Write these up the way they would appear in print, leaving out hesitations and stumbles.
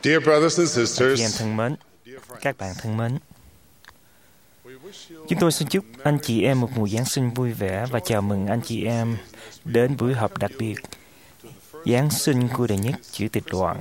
Dear brothers and Chị em sisters, thân mến, các bạn thân mến, chúng tôi xin chúc anh chị em một mùa Giáng sinh vui vẻ và chào mừng anh chị em đến buổi họp đặc biệt Giáng sinh của đệ nhất Chủ tịch đoàn.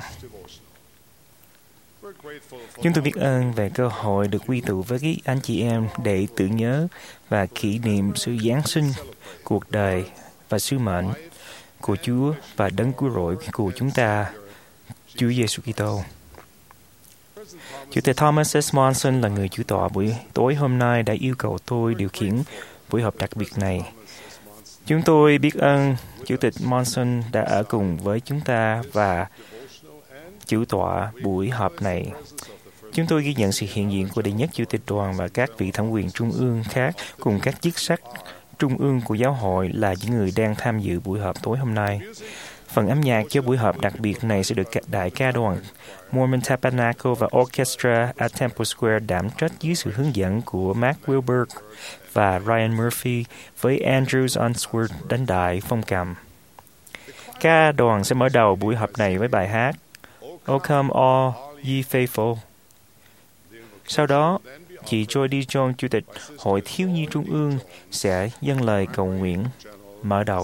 Chúng tôi biết ơn về cơ hội được quy tụ với các anh chị em để tưởng nhớ và kỷ niệm sự Giáng sinh, cuộc đời và sứ mệnh của Chúa và đấng cứu rỗi của chúng ta, Chúa Giêsu Kitô. Chủ tịch Thomas S. Monson là người chủ tọa buổi tối hôm nay đã yêu cầu tôi điều khiển buổi họp đặc biệt này. Chúng tôi biết ơn Chủ tịch Monson đã ở cùng với chúng ta và chủ tọa buổi họp này. Chúng tôi ghi nhận sự hiện diện của đệ nhất Chủ tịch đoàn và các vị thẩm quyền trung ương khác cùng các chức sắc trung ương của giáo hội là những người đang tham dự buổi họp tối hôm nay. Phần âm nhạc cho buổi họp đặc biệt này sẽ được đại ca đoàn Mormon Tabernacle và Orchestra at Temple Square đảm trách dưới sự hướng dẫn của Mark Wilberg và Ryan Murphy với Andrews Unsworth đánh đại phong cầm. Ca đoàn sẽ mở đầu buổi họp này với bài hát O Come All Ye Faithful. Sau đó, chị Joy D. Jones, Chủ tịch Hội Thiếu nhi Trung ương, sẽ dâng lời cầu nguyện mở đầu.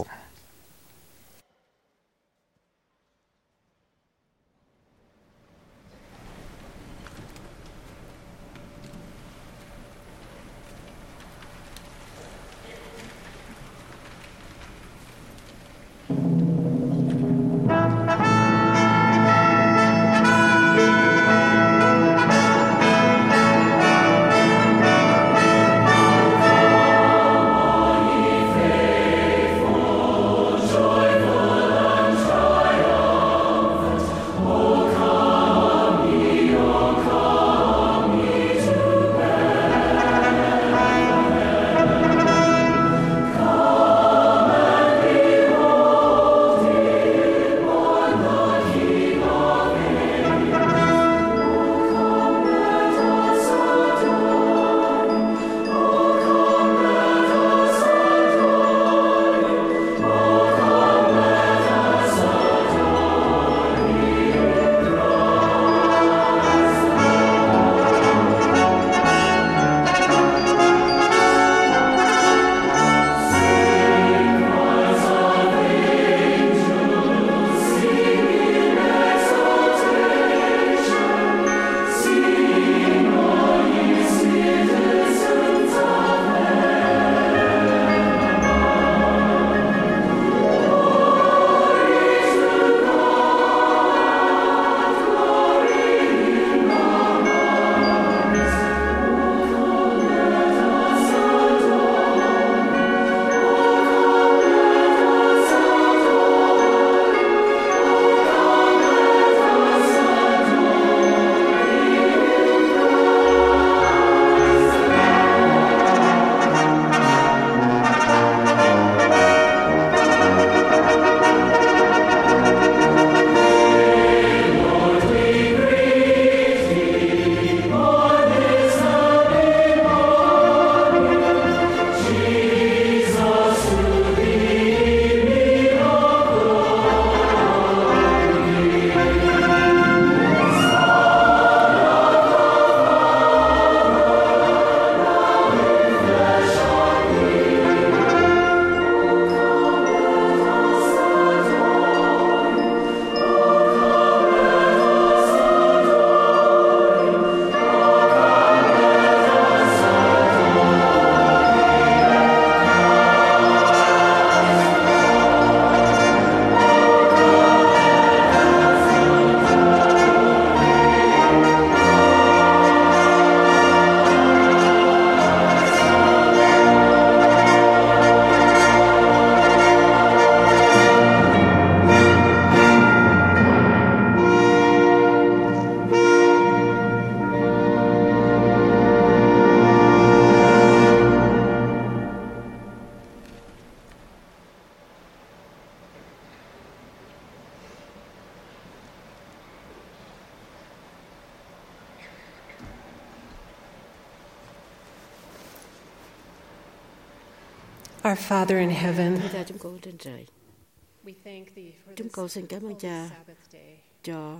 Our Father in heaven, Cha chúng con trên trời, we thank thee for chúng this con xin cảm ơn Cha Sabbath day. cho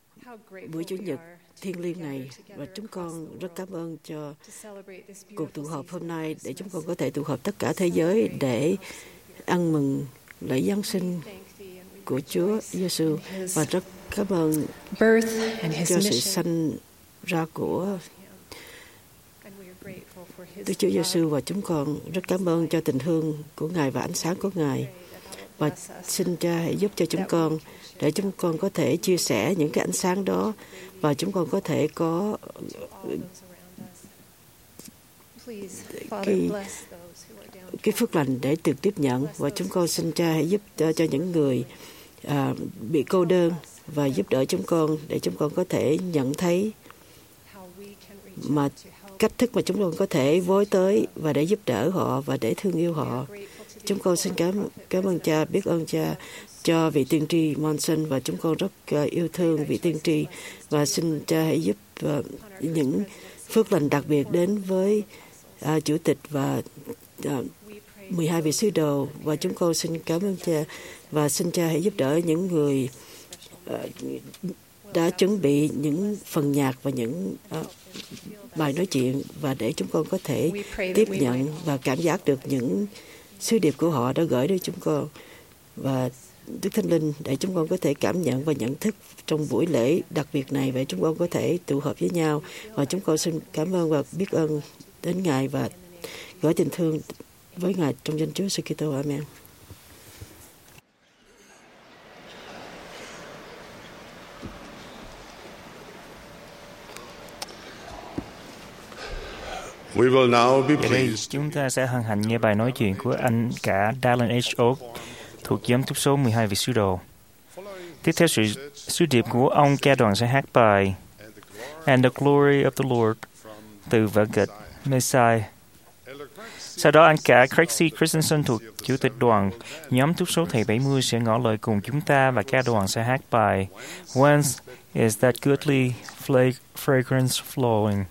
buổi Chủ nhật thiêng liêng này, và chúng con rất cảm ơn cho cuộc tụ họp hôm nay để chúng con có thể tụ họp tất cả thế giới để ăn mừng lễ Giáng sinh của Chúa Giêsu, và rất cảm ơn cho sự sanh ra của Đức Chúa Giêsu, và chúng con rất cảm ơn cho tình thương của Ngài và ánh sáng của Ngài. Và xin Cha hãy giúp cho chúng con để chúng con có thể chia sẻ những cái ánh sáng đó, và chúng con có thể có cái phước lành để được tiếp nhận. Và chúng con xin Cha hãy giúp cho những người bị cô đơn, và giúp đỡ chúng con để chúng con có thể nhận thấy mà cách thức mà chúng con có thể vối tới và để giúp đỡ họ và để thương yêu họ. Chúng con xin cảm ơn Cha, biết ơn Cha cho vị tiên tri Monson, và chúng con rất yêu thương vị tiên tri, và xin Cha hãy giúp những phước lành đặc biệt đến với Chủ tịch và 12 vị sứ đồ. Và chúng con xin cảm ơn Cha, và xin Cha hãy giúp đỡ những người đã chuẩn bị những phần nhạc và những bài nói chuyện, và để chúng con có thể tiếp nhận và cảm giác được những sứ điệp của họ đã gửi đến chúng con, và Đức Thánh Linh để chúng con có thể cảm nhận và nhận thức trong buổi lễ đặc biệt này, và chúng con có thể tụ họp với nhau. Và chúng con xin cảm ơn và biết ơn đến Ngài và gửi tình thương với Ngài trong danh Chúa giêsu Kitô. Amen. Giờ đây, chúng ta sẽ hân hạnh nghe bài nói chuyện của anh cả Dallin H. Oak thuộc giám túc số 12 vị sứ đồ. Tiếp theo sự sứ điệp của ông, ca đoàn sẽ hát bài And the Glory of the Lord từ vở kịch Messiah. Sau đó, anh cả Craig C. Christensen thuộc chủ tịch đoàn nhóm túc số thầy 70 sẽ ngỏ lời cùng chúng ta, và ca đoàn sẽ hát bài Whence is that goodly fragrance flowing.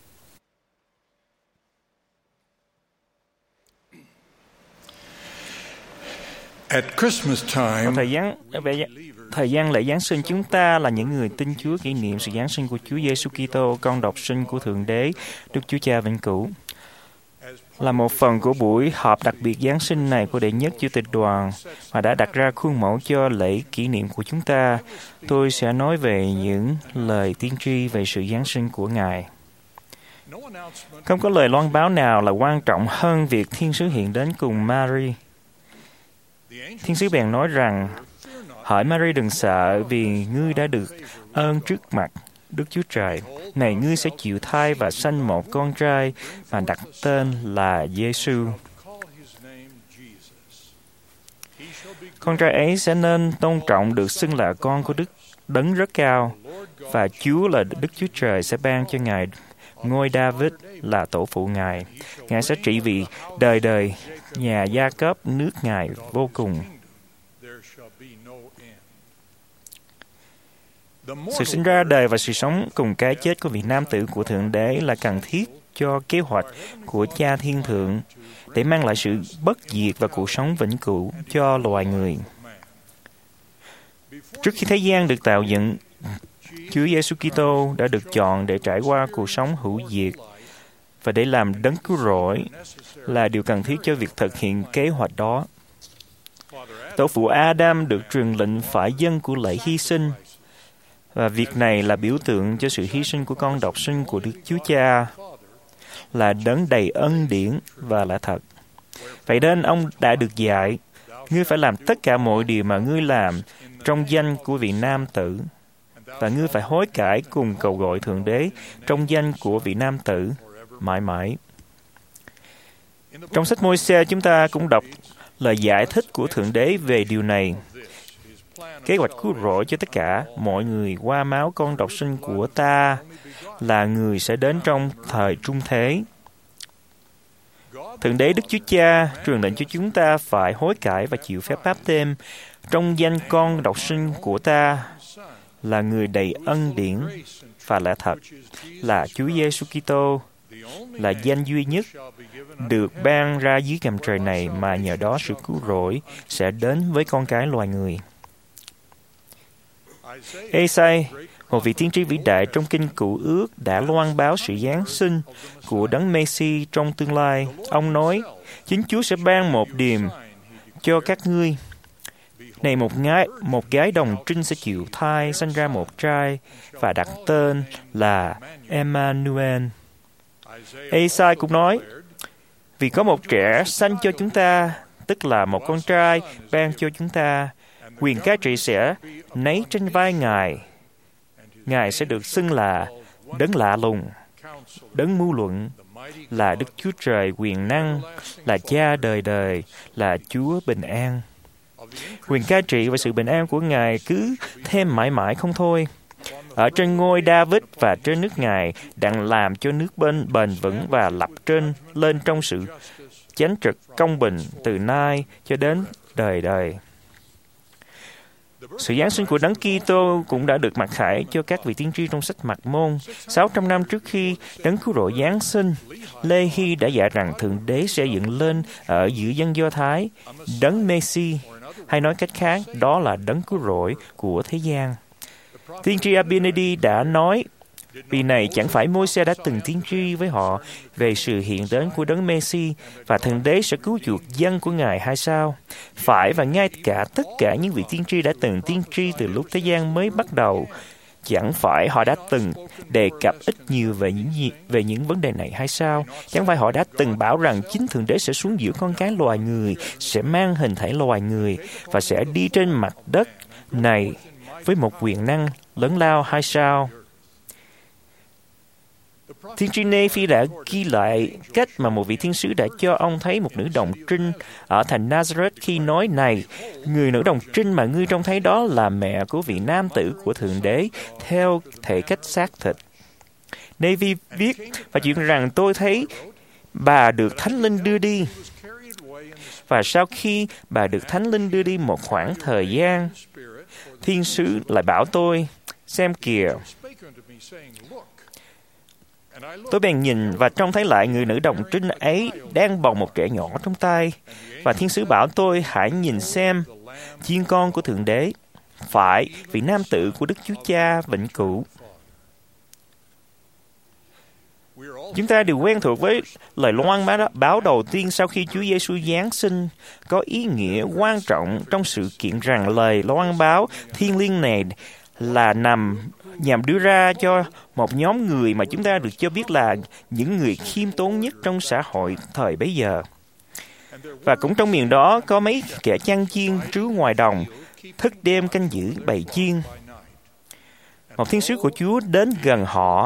At Christmas time, thời gian lễ Giáng sinh, chúng ta là những người tin Chúa kỷ niệm sự Giáng sinh của Chúa Giêsu Kitô, con độc sinh của Thượng Đế, Đức Chúa Cha vĩnh cửu. Là một phần của buổi họp đặc biệt Giáng sinh này của đệ nhất chủ tịch đoàn mà đã đặt ra khuôn mẫu cho lễ kỷ niệm của chúng ta, tôi sẽ nói về những lời tiên tri về sự Giáng sinh của Ngài. Không có lời loan báo nào là quan trọng hơn việc thiên sứ hiện đến cùng Mary. Thiên sứ bèn nói rằng, hỡi Mary đừng sợ, vì ngươi đã được ơn trước mặt Đức Chúa Trời. Này, ngươi sẽ chịu thai và sanh một con trai và đặt tên là Giêsu. Con trai ấy sẽ nên tôn trọng, được xưng là con của Đức Đấng rất cao, và Chúa là Đức Chúa Trời sẽ ban cho Ngài ngôi David là tổ phụ Ngài. Ngài sẽ trị vì đời đời nhà Gia-cốp nước Ngài vô cùng. Sự sinh ra, đời và sự sống cùng cái chết của vị nam tử của Thượng Đế là cần thiết cho kế hoạch của Cha Thiên Thượng để mang lại sự bất diệt và cuộc sống vĩnh cửu cho loài người. Trước khi thế gian được tạo dựng, Chúa Giêsu Kitô đã được chọn để trải qua cuộc sống hữu diệt, và để làm đấng cứu rỗi là điều cần thiết cho việc thực hiện kế hoạch đó. Tổ phụ Adam được truyền lệnh phải dâng của lễ hy sinh, và việc này là biểu tượng cho sự hy sinh của con độc sinh của Đức Chúa Cha, là đấng đầy ân điển và lẽ thật. Vậy nên ông đã được dạy, ngươi phải làm tất cả mọi điều mà ngươi làm trong danh của vị nam tử, và ngươi phải hối cải cùng cầu gọi Thượng Đế trong danh của vị nam tử mãi mãi. Trong sách Môi-se, chúng ta cũng đọc lời giải thích của Thượng Đế về điều này. Kế hoạch cứu rỗi cho tất cả mọi người qua máu con độc sinh của ta là người sẽ đến trong thời trung thế. Thượng Đế Đức Chúa Cha truyền lệnh cho chúng ta phải hối cải và chịu phép báp têm trong danh con độc sinh của ta là người đầy ân điển và lẽ thật, là Chúa Giêsu Kitô, là danh duy nhất được ban ra dưới gầm trời này, mà nhờ đó sự cứu rỗi sẽ đến với con cái loài người. Ê-sai, Một vị tiên tri vĩ đại trong Kinh Cựu Ước đã loan báo sự giáng sinh của Đấng Mê-si trong tương lai. Ông nói, chính Chúa sẽ ban một điềm cho các ngươi. Này một gái đồng trinh sẽ chịu thai, sanh ra một trai, và đặt tên là Emmanuel. Ê-sai cũng nói, vì có một trẻ sanh cho chúng ta, tức là một con trai ban cho chúng ta, quyền cai trị sẽ nấy trên vai Ngài. Ngài sẽ được xưng là Đấng Lạ Lùng, Đấng Mưu Luận, là Đức Chúa Trời quyền năng, là Cha đời đời, là Chúa bình an. Quyền cai trị và sự bình an của Ngài cứ thêm mãi mãi không thôi. Ở trên ngôi David và trên nước Ngài đặng làm cho nước bền vững và lập trên lên trong sự chánh trực công bình từ nay cho đến đời đời. Sự giáng sinh của Đấng Kitô cũng đã được mặc khải cho các vị tiên tri trong sách Mạc Môn. 600 năm trước khi Đấng Cứu Rỗi giáng sinh, Lê-hi đã dạy rằng Thượng Đế sẽ dựng lên ở giữa dân Do Thái, Đấng Mê-si, hay nói cách khác, đó là Đấng Cứu Rỗi của thế gian. Tiên tri Abinadi đã nói, vì này chẳng phải Môi-se đã từng tiên tri với họ về sự hiện đến của Đấng Mê-si và Thượng Đế sẽ cứu chuộc dân của Ngài hay sao? Phải, và ngay cả tất cả những vị tiên tri đã từng tiên tri từ lúc thế gian mới bắt đầu, chẳng phải họ đã từng đề cập ít nhiều về những vấn đề này hay sao? Chẳng phải họ đã từng bảo rằng chính Thượng Đế sẽ xuống giữa con cái loài người, sẽ mang hình thể loài người và sẽ đi trên mặt đất này với một quyền năng lớn lao hay sao? Tiên tri Nê-phi đã ghi lại cách mà một vị thiên sứ đã cho ông thấy một nữ đồng trinh ở thành Nazareth khi nói, này, người nữ đồng trinh mà ngươi trông thấy đó là mẹ của vị nam tử của Thượng Đế theo thể cách xác thịt. Nê-phi viết và chuyện rằng tôi thấy bà được Thánh Linh đưa đi. Và sau khi bà được Thánh Linh đưa đi một khoảng thời gian, thiên sứ lại bảo tôi, xem kìa. Tôi bèn nhìn và trông thấy lại người nữ đồng trinh ấy đang bồng một trẻ nhỏ trong tay. Và thiên sứ bảo tôi, hãy nhìn xem, chiên con của Thượng Đế, phải, vị nam tử của Đức Chúa Cha vĩnh cửu. Chúng ta đều quen thuộc với lời loan báo đầu tiên sau khi Chúa Giêsu giáng sinh, có ý nghĩa quan trọng trong sự kiện rằng lời loan báo thiêng liêng này là nhằm đưa ra cho một nhóm người mà chúng ta được cho biết là những người khiêm tốn nhất trong xã hội thời bấy giờ. Và cũng trong miền đó có mấy kẻ chăn chiên trứ ngoài đồng, thức đêm canh giữ bầy chiên. Một thiên sứ của Chúa đến gần họ,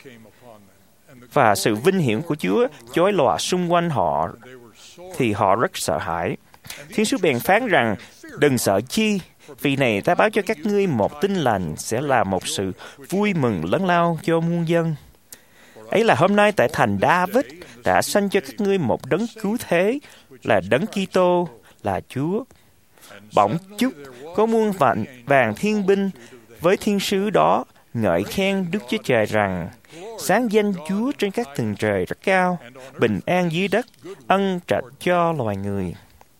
và sự vinh hiển của Chúa chói lòa xung quanh họ, thì họ rất sợ hãi. Thiên sứ bèn phán rằng, đừng sợ chi, vì này ta báo cho các ngươi một tin lành sẽ là một sự vui mừng lớn lao cho muôn dân. Ấy là hôm nay tại thành David đã sanh cho các ngươi một đấng cứu thế, là Đấng Kitô, là Chúa. Bỗng chốc có muôn vàng thiên binh với thiên sứ đó ngợi khen Đức Chúa Trời rằng, sáng danh Chúa trên các tầng trời rất cao, bình an dưới đất, ân trạch cho loài người.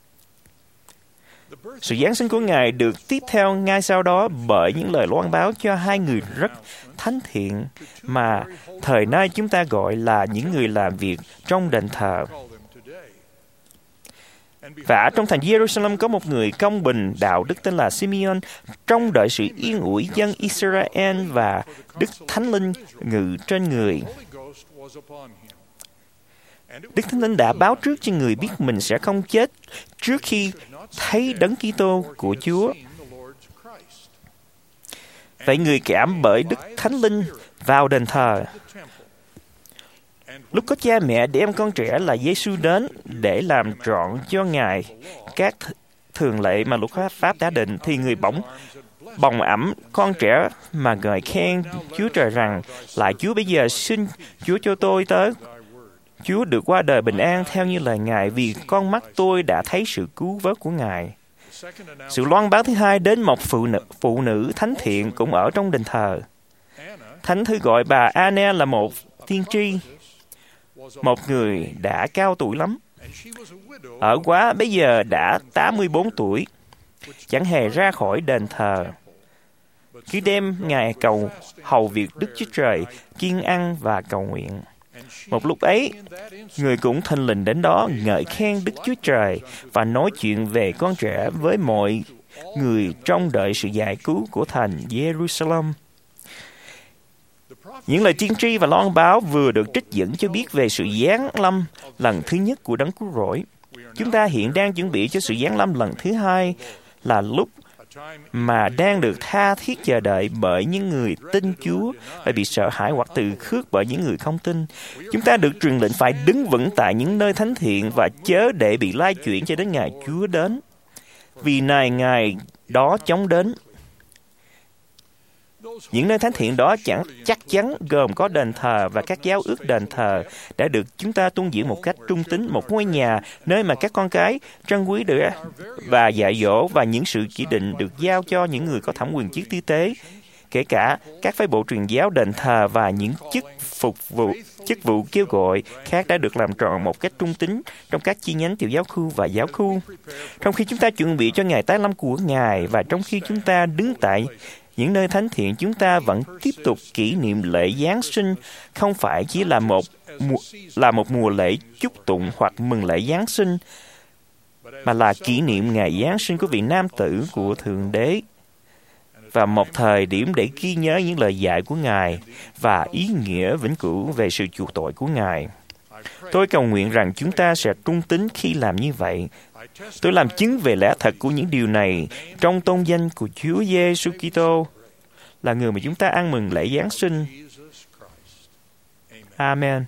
Sự giáng sinh của Ngài được tiếp theo ngay sau đó bởi những lời loan báo cho hai người rất thánh thiện mà thời nay chúng ta gọi là những người làm việc trong đền thờ. Và trong thành Jerusalem có một người công bình đạo đức tên là Simeon trông đợi sự yên ủi dân Israel và Đức Thánh Linh ngự trên người. Đức Thánh Linh đã báo trước cho người biết mình sẽ không chết trước khi thấy Đấng Kitô của Chúa. Vậy người cảm bởi Đức Thánh Linh vào đền thờ. Lúc có cha mẹ đem con trẻ là Giêsu đến để làm trọn cho Ngài các thường lệ mà luật pháp đã định, thì người bồng ẵm con trẻ mà ngợi khen Chúa Trời rằng, lại Chúa bây giờ xin Chúa cho tôi tới. Chúa được qua đời bình an theo như lời Ngài, vì con mắt tôi đã thấy sự cứu vớt của Ngài. Sự loan báo thứ hai đến một phụ nữ thánh thiện cũng ở trong đền thờ. Thánh thư gọi bà Anna là một tiên tri, một người đã cao tuổi lắm. Ở quá bây giờ đã 84 tuổi, chẳng hề ra khỏi đền thờ. Cứ đem Ngài cầu hầu việc Đức Chúa Trời, kiêng ăn và cầu nguyện. Một lúc ấy, người cũng thình lình đến đó ngợi khen Đức Chúa Trời và nói chuyện về con trẻ với mọi người trông đợi sự giải cứu của thành Jerusalem. Những lời tiên tri và loan báo vừa được trích dẫn cho biết về sự giáng lâm lần thứ nhất của Đấng Cứu Rỗi. Chúng ta hiện đang chuẩn bị cho sự giáng lâm lần thứ hai, là lúc mà đang được tha thiết chờ đợi bởi những người tin Chúa và bị sợ hãi hoặc từ khước bởi những người không tin. Chúng ta được truyền lệnh phải đứng vững tại những nơi thánh thiện và chớ để bị lai chuyển cho đến ngày Chúa đến. Vì ngày đó chóng đến. Những nơi thánh thiện đó chắc chắn gồm có đền thờ và các giáo ước đền thờ đã được chúng ta tuân giữ một cách trung tín, một ngôi nhà nơi mà các con cái trân quý được và dạy dỗ, và những sự chỉ định được giao cho những người có thẩm quyền chức tư tế, kể cả các phái bộ truyền giáo, đền thờ và những chức vụ kêu gọi khác đã được làm trọn một cách trung tín trong các chi nhánh tiểu giáo khu và giáo khu. Trong khi chúng ta chuẩn bị cho ngày tái lâm của Ngài và trong khi chúng ta đứng tại những nơi thánh thiện, chúng ta vẫn tiếp tục kỷ niệm lễ Giáng sinh, không phải chỉ là một mùa lễ chúc tụng hoặc mừng lễ Giáng sinh, mà là kỷ niệm ngày Giáng sinh của vị nam tử của Thượng Đế, và một thời điểm để ghi nhớ những lời dạy của Ngài và ý nghĩa vĩnh cửu về sự chuộc tội của Ngài. Tôi cầu nguyện rằng chúng ta sẽ trung tín khi làm như vậy. Tôi làm chứng về lẽ thật của những điều này trong tôn danh của Chúa Giêsu Kitô, là người mà chúng ta ăn mừng lễ Giáng sinh. Amen.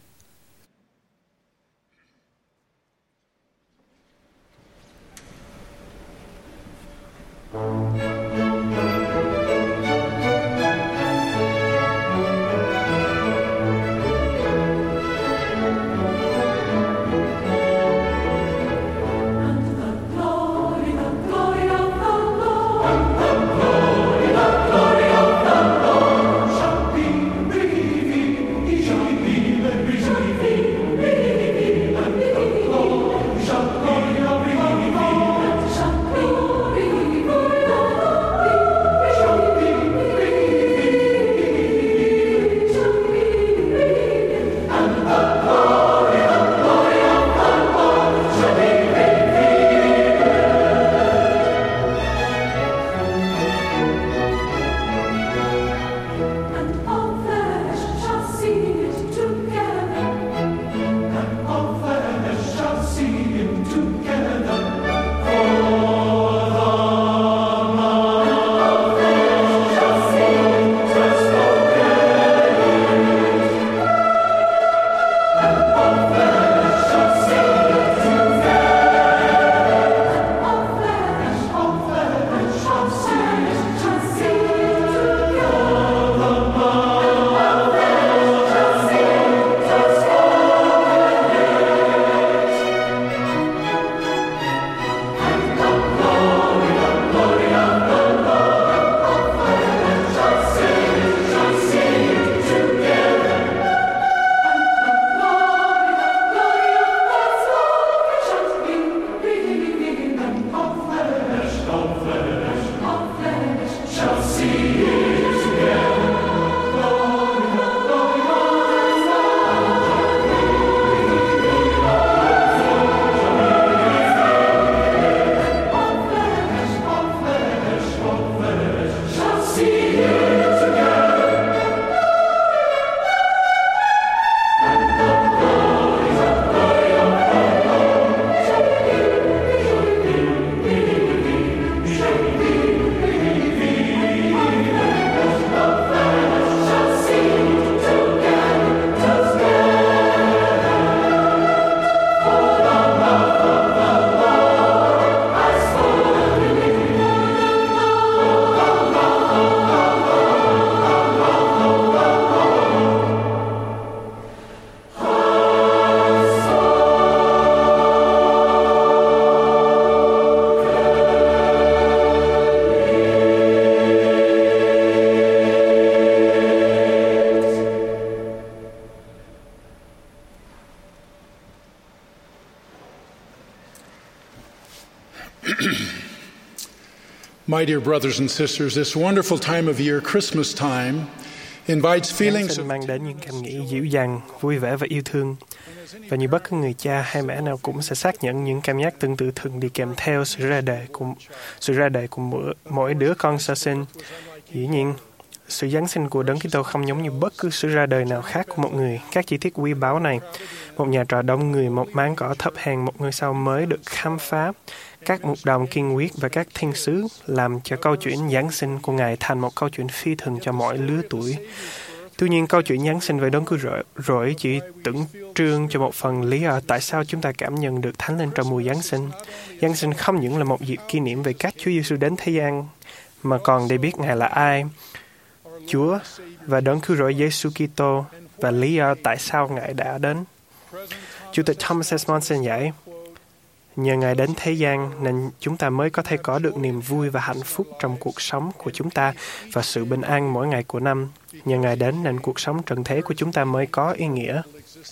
My dear brothers and sisters, this wonderful time of year, Christmas time, invites Giáng feelings sinh of mang đến những cảm nghĩ dịu dàng, vui vẻ và yêu thương. Và như bất cứ người cha hay mẹ nào cũng sẽ xác nhận những cảm giác tương tự thường đi kèm theo sự ra đời của mỗi đứa con sơ sinh. Dĩ nhiên, sự Giáng sinh của Đấng Kitô không giống như bất cứ sự ra đời nào khác của một người. Các chi tiết quý báu này, một nhà trọ đông người, một máng cỏ thấp hèn, một ngôi sao mới được khám phá, các mục đồng kiên quyết và các thiên sứ làm cho câu chuyện Giáng sinh của Ngài thành một câu chuyện phi thường cho mọi lứa tuổi. Tuy nhiên, câu chuyện Giáng sinh về Đấng Cứu Rỗi chỉ tượng trưng cho một phần lý do tại sao chúng ta cảm nhận được Thánh Linh trong mùa Giáng sinh. Giáng sinh không những là một dịp kỷ niệm về cách Chúa Giêsu đến thế gian, mà còn để biết Ngài là ai, Chúa và Đấng Cứu Rỗi Giêsu Kitô và lý do tại sao Ngài đã đến. Chủ tịch Thomas S. Monson dạy, nhờ Ngài đến thế gian nên chúng ta mới có thể có được niềm vui và hạnh phúc trong cuộc sống của chúng ta và sự bình an mỗi ngày của năm. Nhờ Ngài đến nên cuộc sống trần thế của chúng ta mới có ý nghĩa.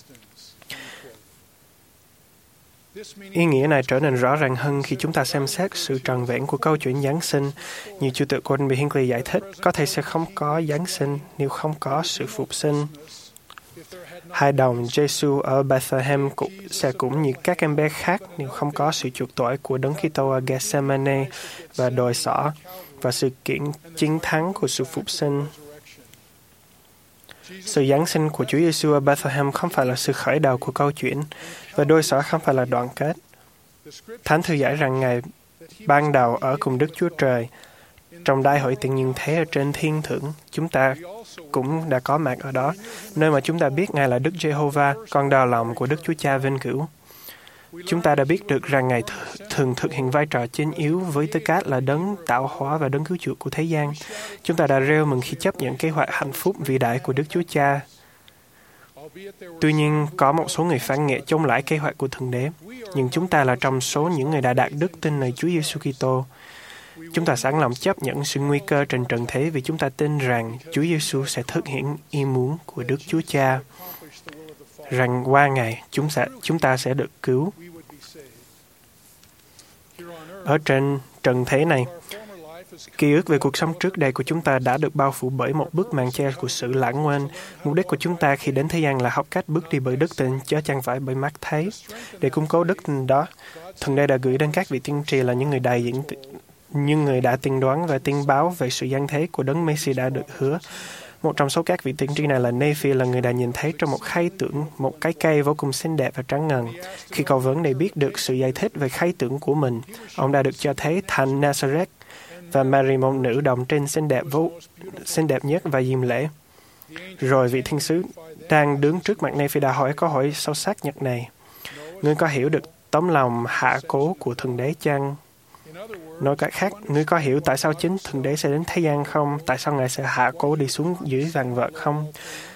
Ý nghĩa này trở nên rõ ràng hơn khi chúng ta xem xét sự trọn vẹn của câu chuyện Giáng sinh. Như Chủ tịch Gordon B. Hinckley giải thích, có thể sẽ không có Giáng sinh nếu không có sự phục sinh. Hài đồng Giêsu ở Bethlehem cũng như các em bé khác nếu không có sự chuộc tội của Đấng Kitô ở Gethsemane và đồi sỏ và sự kiện chiến thắng của sự phục sinh. Sự Giáng sinh của Chúa Giêsu ở Bethlehem không phải là sự khởi đầu của câu chuyện và đồi sỏ không phải là đoạn kết. Thánh thư giải rằng Ngài ban đầu ở cùng Đức Chúa Trời. Trong đại hội tiện nhân thế ở trên thiên thượng, chúng ta cũng đã có mặt ở đó, nơi mà chúng ta biết Ngài là Đức Giê-hô-va, con đào lòng của Đức Chúa Cha vinh cửu. Chúng ta đã biết được rằng Ngài thường thực hiện vai trò chính yếu với tư cách là Đấng tạo hóa và Đấng cứu chuộc của thế gian. Chúng ta đã reo mừng khi chấp nhận kế hoạch hạnh phúc vĩ đại của Đức Chúa Cha. Tuy nhiên, có một số người phản nghệ chống lại kế hoạch của Thượng Đế, nhưng chúng ta là trong số những người đã đạt đức tin nơi Chúa Giêsu Kitô. Chúng ta sẵn lòng chấp nhận sự nguy cơ trên trần thế vì chúng ta tin rằng Chúa Giêsu sẽ thực hiện ý muốn của Đức Chúa Cha, rằng qua Ngài chúng ta sẽ được cứu. Ở trên trần thế này, ký ức về cuộc sống trước đây của chúng ta đã được bao phủ bởi một bức màn che của sự lãng quên. Mục đích của chúng ta khi đến thế gian là học cách bước đi bởi đức tin, chứ chẳng phải bởi mắt thấy. Để củng cố đức tin đó, Thượng Đế đã gửi đến các vị tiên tri là những người đại diện nhưng người đã tiên đoán và tiên báo về sự giáng thế của Đấng Messi đã được hứa. Một trong số các vị tiên tri này là Nephi, là người đã nhìn thấy trong một khái tưởng một cái cây vô cùng xinh đẹp và trắng ngần. Khi cậu vấn đề biết được sự giải thích về khái tưởng của mình, ông đã được cho thấy thành Nazareth và Mary, một nữ đồng trinh xinh đẹp nhất và diêm lễ. Rồi vị thiên sứ đang đứng trước mặt Nephi đã hỏi câu hỏi sâu sắc nhất này: ngươi có hiểu được tấm lòng hạ cố của Thượng Đế chăng? Nói cách khác, ngươi có hiểu tại sao chính Thượng Đế sẽ đến thế gian không? Tại sao Ngài sẽ hạ cố đi xuống dưới vạn vật không?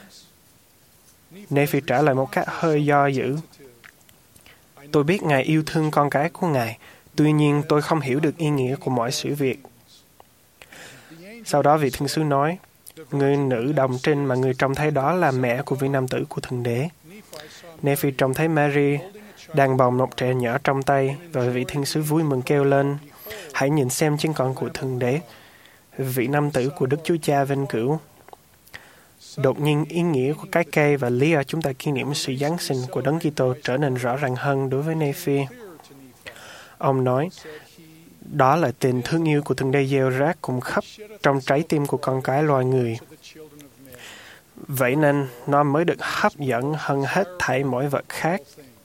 Nephi trả lời một cách hơi do dự: tôi biết Ngài yêu thương con cái của Ngài, tuy nhiên tôi không hiểu được ý nghĩa của mọi sự việc. Sau đó vị thiên sứ nói: người nữ đồng trinh mà người trông thấy đó là mẹ của vị nam tử của Thượng Đế. Nephi trông thấy Mary đang bồng một trẻ nhỏ trong tay, và vị thiên sứ vui mừng kêu lên: hãy nhìn xem chân con của Thượng Đế, vị nam tử của Đức Chúa Cha vinh cửu. Đột nhiên, ý nghĩa của cái cây và lý do chúng ta kỷ niệm sự Giáng sinh của Đấng Kitô trở nên rõ ràng hơn đối với Nephi. Ông nói, đó là tình thương yêu của Thượng Đế gieo rác cùng khắp trong trái tim của con cái loài người. Vậy nên, nó mới được hấp dẫn hơn hết thảy mọi vật khác.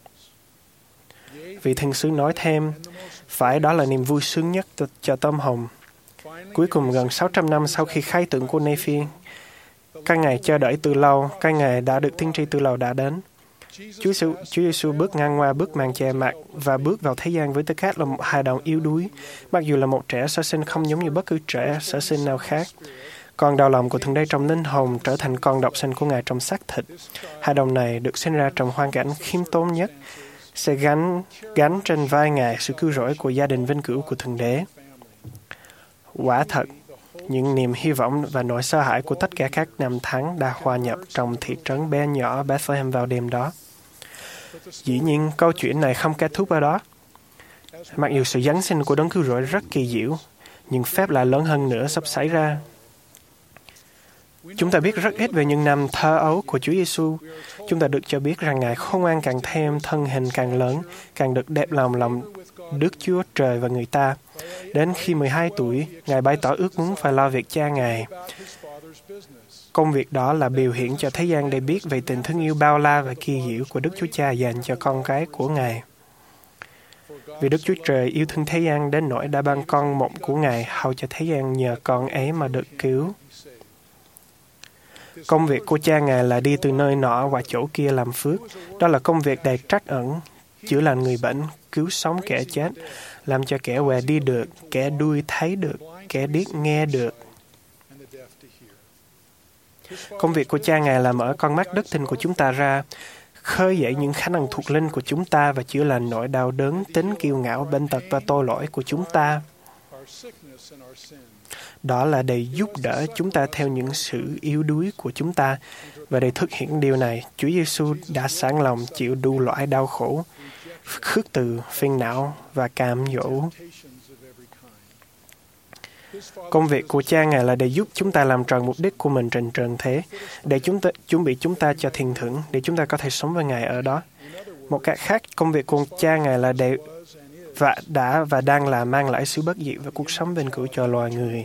Vị thiên sứ nói thêm, phải đó là niềm vui sướng nhất cho tâm hồn. Cuối cùng, gần 600 năm sau khi khái tượng của Nephi, các ngài chờ đợi từ lâu, các ngài đã được tiên tri từ lâu đã đến. Chúa Giêsu bước ngang qua bức màn che mặt và bước vào thế gian với tư cách là một hài đồng yếu đuối, mặc dù là một trẻ sơ sinh không giống như bất cứ trẻ sơ sinh nào khác. Con đau lòng của Thượng Đế trong linh hồn trở thành con độc sinh của Ngài trong xác thịt. Hài đồng này được sinh ra trong hoàn cảnh khiêm tốn nhất, sẽ gánh trên vai Ngài sự cứu rỗi của gia đình vinh cửu của Thượng Đế. Quả thật, những niềm hy vọng và nỗi sợ hãi của tất cả các năm tháng đã hòa nhập trong thị trấn bé nhỏ Bethlehem vào đêm đó. Dĩ nhiên, câu chuyện này không kết thúc ở đó. Mặc dù sự Giáng sinh của Đấng Cứu Rỗi rất kỳ diệu, những phép lạ lớn hơn nữa sắp xảy ra. Chúng ta biết rất ít về những năm thơ ấu của Chúa Giêsu. Chúng ta được cho biết rằng Ngài khôn ngoan càng thêm, thân hình càng lớn, càng được đẹp lòng Đức Chúa Trời và người ta. Đến khi 12 tuổi, Ngài bày tỏ ước muốn phải lo việc cha Ngài. Công việc đó là biểu hiện cho thế gian để biết về tình thương yêu bao la và kỳ diệu của Đức Chúa Cha dành cho con cái của Ngài. Vì Đức Chúa Trời yêu thương thế gian đến nỗi đã ban con một của Ngài hầu cho thế gian nhờ con ấy mà được cứu. Công việc của cha Ngài là đi từ nơi nọ qua chỗ kia làm phước. Đó là công việc đầy trắc ẩn, chữa lành người bệnh, cứu sống kẻ chết, làm cho kẻ què đi được, kẻ đuôi thấy được, kẻ điếc nghe được. Công việc của cha Ngài là mở con mắt đức tin của chúng ta ra, khơi dậy những khả năng thuộc linh của chúng ta và chữa lành nỗi đau đớn, tính kiêu ngạo, bệnh tật và tội lỗi của chúng ta. Đó là để giúp đỡ chúng ta theo những sự yếu đuối của chúng ta. Và để thực hiện điều này, Chúa Giêsu đã sẵn lòng chịu đủ loại đau khổ, khước từ, phiền não và cám dỗ. Công việc của cha Ngài là để giúp chúng ta làm tròn mục đích của mình trên trần thế, để chuẩn bị chúng ta cho thiên thưởng, để chúng ta có thể sống với Ngài ở đó. Một cách khác, công việc của cha Ngài là để và đang là mang lại sự bất diệt và cuộc sống bền cửu cho loài người.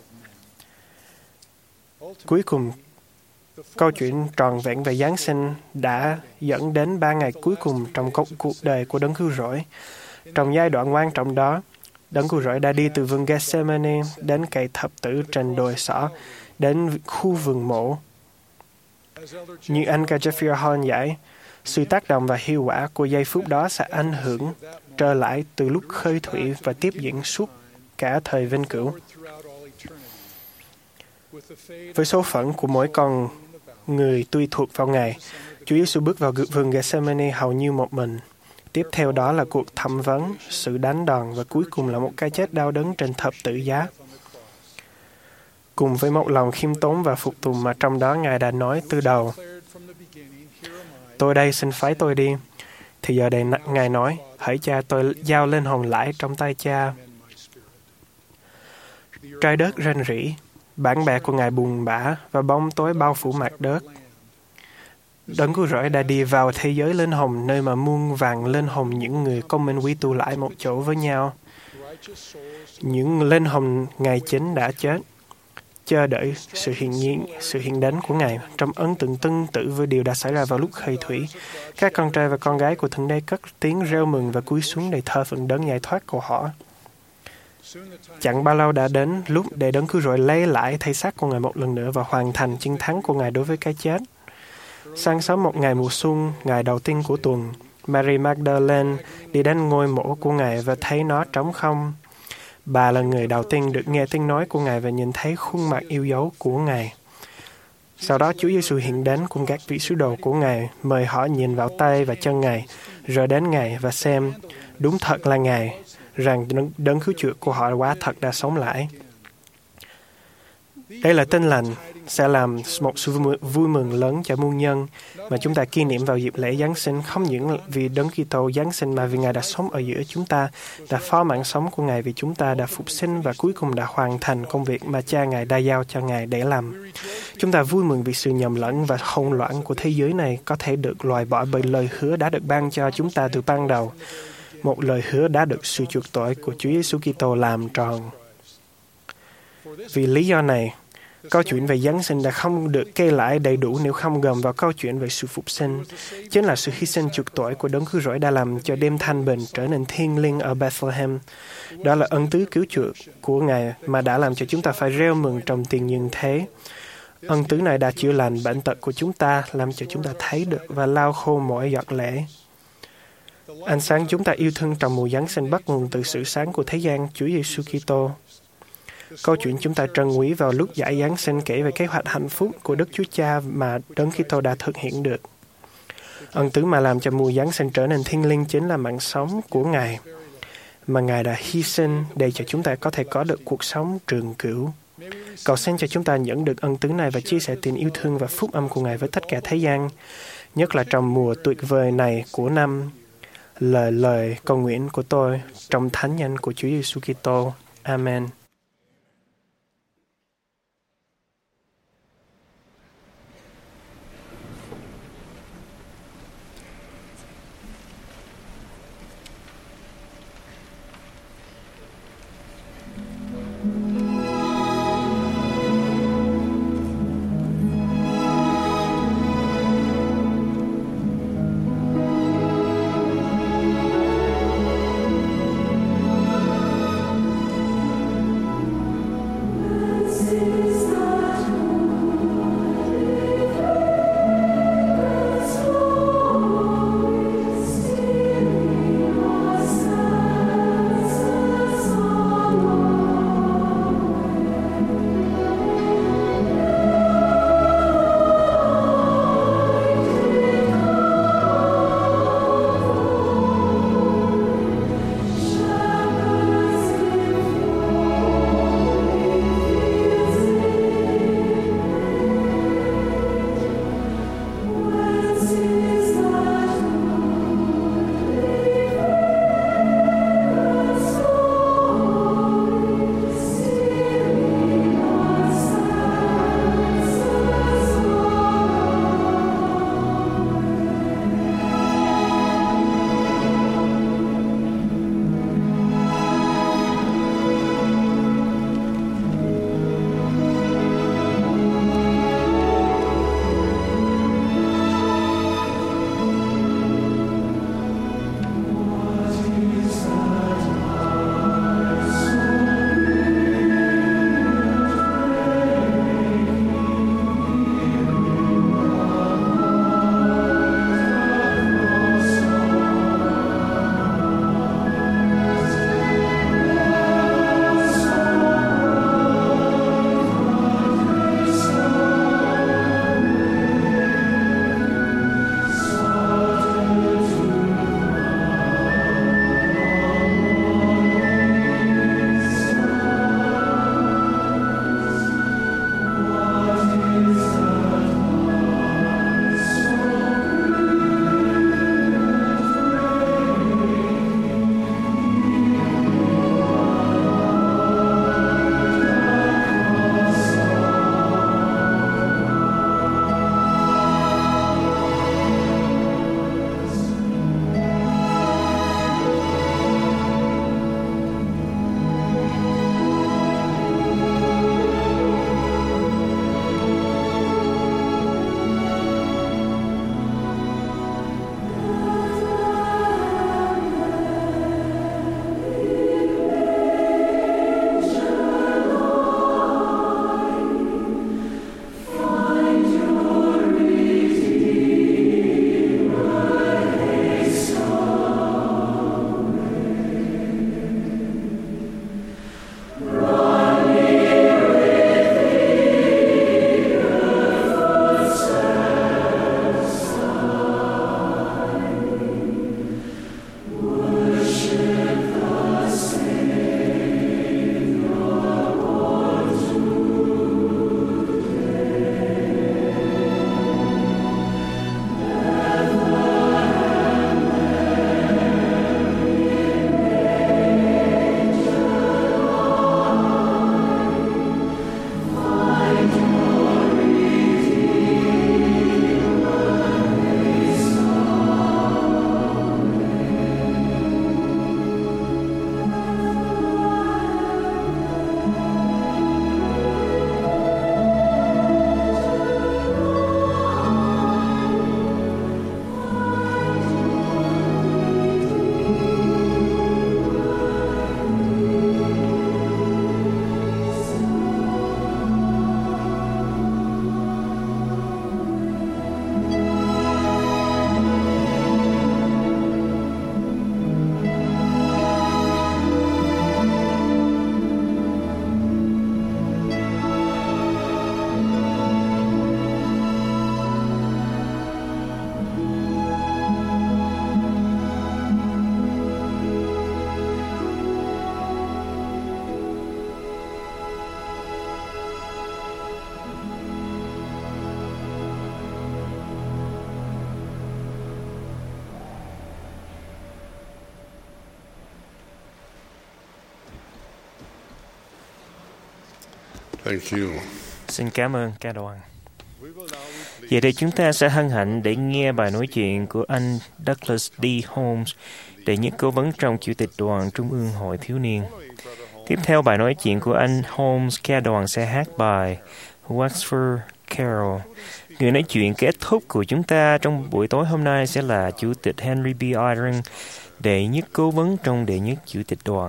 Cuối cùng, câu chuyện trọn vẹn về Giáng sinh đã dẫn đến 3 ngày cuối cùng trong cuộc đời của Đấng Cứu Rỗi. Trong giai đoạn quan trọng đó, Đấng Cứu Rỗi đã đi từ vườn Gethsemane đến cây thập tử trên đồi sỏ, đến khu vườn mộ. Như anh ca Jeffrey Hall giải, sự tác động và hiệu quả của giây phút đó sẽ ảnh hưởng trở lại từ lúc khơi thủy và tiếp diễn suốt cả thời vĩnh cửu. Với số phận của mỗi con người tùy thuộc vào Ngài, Chúa Giêsu bước vào vườn Gethsemane hầu như một mình. Tiếp theo đó là cuộc thẩm vấn, sự đánh đòn và cuối cùng là một cái chết đau đớn trên thập tự giá. Cùng với một lòng khiêm tốn và phục tùng mà trong đó Ngài đã nói từ đầu, tôi đây, xin phái tôi đi. Thì giờ đây Ngài nói, hỡi Cha, tôi giao linh hồn lại trong tay Cha. Trái đất rên rỉ, bản bè của Ngài buồn bã và bóng tối bao phủ mặt đất. Đấng Cứu Rỗi đã đi vào thế giới linh hồn, nơi mà muôn vàn linh hồn những người công minh quy tụ lại một chỗ với nhau. Những linh hồn Ngài chính đã chết, chờ đợi sự hiện đến của Ngài trong ấn tượng tương tự với điều đã xảy ra vào lúc khơi thủy. Các con trai và con gái của Thượng Đế cất tiếng reo mừng và cúi xuống để thờ phượng đấng giải thoát của họ. Chẳng bao lâu đã đến lúc để Đấng Cứu Rỗi lấy lại thể xác của Ngài một lần nữa và hoàn thành chiến thắng của Ngài đối với cái chết. Sáng sớm một ngày mùa xuân, ngày đầu tiên của tuần, Mary Magdalene đi đến ngôi mộ của Ngài và thấy nó trống không. Bà là người đầu tiên được nghe tiếng nói của Ngài và nhìn thấy khuôn mặt yêu dấu của Ngài. Sau đó Chúa Giêsu hiện đến cùng các vị sứ đồ của Ngài, mời họ nhìn vào tay và chân Ngài, rồi đến Ngài và xem, đúng thật là Ngài, rằng đấng cứu chuộc của họ quả thật đã sống lại. Đây là tin lành sẽ làm một sự vui mừng lớn cho muôn nhân mà chúng ta kỷ niệm vào dịp lễ Giáng sinh, không những vì Đấng Kitô Giáng sinh mà vì Ngài đã sống ở giữa chúng ta, đã phó mạng sống của Ngài vì chúng ta, đã phục sinh và cuối cùng đã hoàn thành công việc mà Cha Ngài đã giao cho Ngài để làm. Chúng ta vui mừng vì sự nhầm lẫn và hỗn loạn của thế giới này có thể được loại bỏ bởi lời hứa đã được ban cho chúng ta từ ban đầu, một lời hứa đã được sự chuộc tội của Chúa Giêsu Kitô làm tròn. Vì lý do này, câu chuyện về Giáng sinh đã không được kể lại đầy đủ nếu không gồm vào câu chuyện về sự phục sinh. Chính là sự hy sinh chuộc tội của Đấng Cứu Rỗi đã làm cho đêm thanh bình trở nên thiêng liêng ở Bethlehem. Đó là ân tứ cứu chuộc của Ngài mà đã làm cho chúng ta phải reo mừng trong tiền nhân thế. Ân tứ này đã chữa lành bệnh tật của chúng ta, làm cho chúng ta thấy được và lau khô mỗi giọt lệ. Ánh sáng chúng ta yêu thương trong mùa Giáng sinh bắt nguồn từ sự sáng của thế gian, Chúa Giêsu Kitô. Câu chuyện chúng ta trân quý vào lúc giải Giáng sinh kể về kế hoạch hạnh phúc của Đức Chúa Cha mà Đấng Kitô đã thực hiện được. Ân tứ mà làm cho mùa Giáng sinh trở nên thiêng liêng chính là mạng sống của Ngài, mà Ngài đã hy sinh để cho chúng ta có thể có được cuộc sống trường cửu. Cầu xin cho chúng ta nhận được ân tứ này và chia sẻ tình yêu thương và phúc âm của Ngài với tất cả thế gian, nhất là trong mùa tuyệt vời này của năm. Lời cầu nguyện của tôi trong thánh danh của Chúa Giêsu Kitô. Amen. Thank you. Xin cảm ơn ca đoàn. Vậy thì chúng ta sẽ hân hạnh để nghe bài nói chuyện của anh Douglas D. Holmes, đệ nhất cố vấn trong Chủ tịch Đoàn Trung ương Hội Thiếu niên. Tiếp theo bài nói chuyện của anh Holmes, ca đoàn sẽ hát bài Wexford Carol. Người nói chuyện kết thúc của chúng ta trong buổi tối hôm nay sẽ là Chủ tịch Henry B. Eyring, đệ nhất cố vấn trong đệ nhất Chủ tịch Đoàn.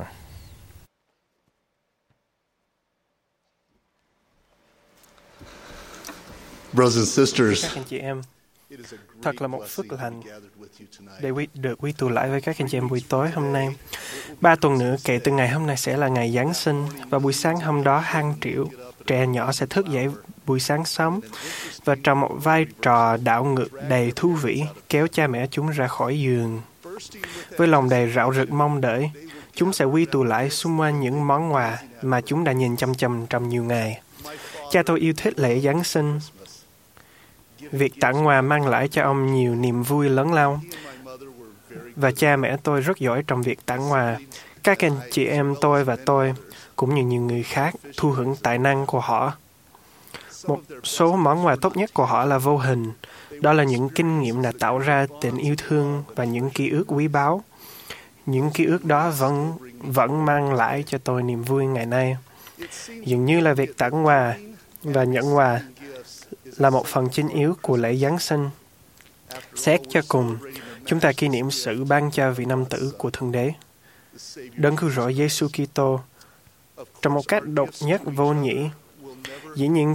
Brothers and sisters, Các anh chị em, thật là một phước lành để được quy tụ lại với các anh chị em buổi tối hôm nay. 3 tuần nữa kể từ ngày hôm nay sẽ là ngày Giáng sinh, và buổi sáng hôm đó hàng triệu trẻ nhỏ sẽ thức dậy buổi sáng sớm và trong một vai trò đảo ngược đầy thú vị kéo cha mẹ chúng ra khỏi giường. Với lòng đầy rạo rực mong đợi, chúng sẽ quy tụ lại xung quanh những món quà mà chúng đã nhìn chăm chăm trong nhiều ngày. Cha tôi yêu thích lễ Giáng sinh. Việc tặng quà mang lại cho ông nhiều niềm vui lớn lao, và cha mẹ tôi rất giỏi trong việc tặng quà. Các anh chị em tôi và tôi, cũng như nhiều người khác, thu hưởng tài năng của họ. Một số món quà tốt nhất của họ là vô hình. Đó là những kinh nghiệm đã tạo ra tình yêu thương và những ký ức quý báu. Những ký ức đó vẫn mang lại cho tôi niềm vui ngày nay. Dường như là việc tặng quà và nhận quà là một phần chính yếu của lễ Giáng sinh. Xét cho cùng, chúng ta kỷ niệm sự ban cho vị nam tử của Thượng Đế, Đấng Cứu Rỗi Giêsu Kitô, trong một cách độc nhất vô nhị. Dĩ nhiên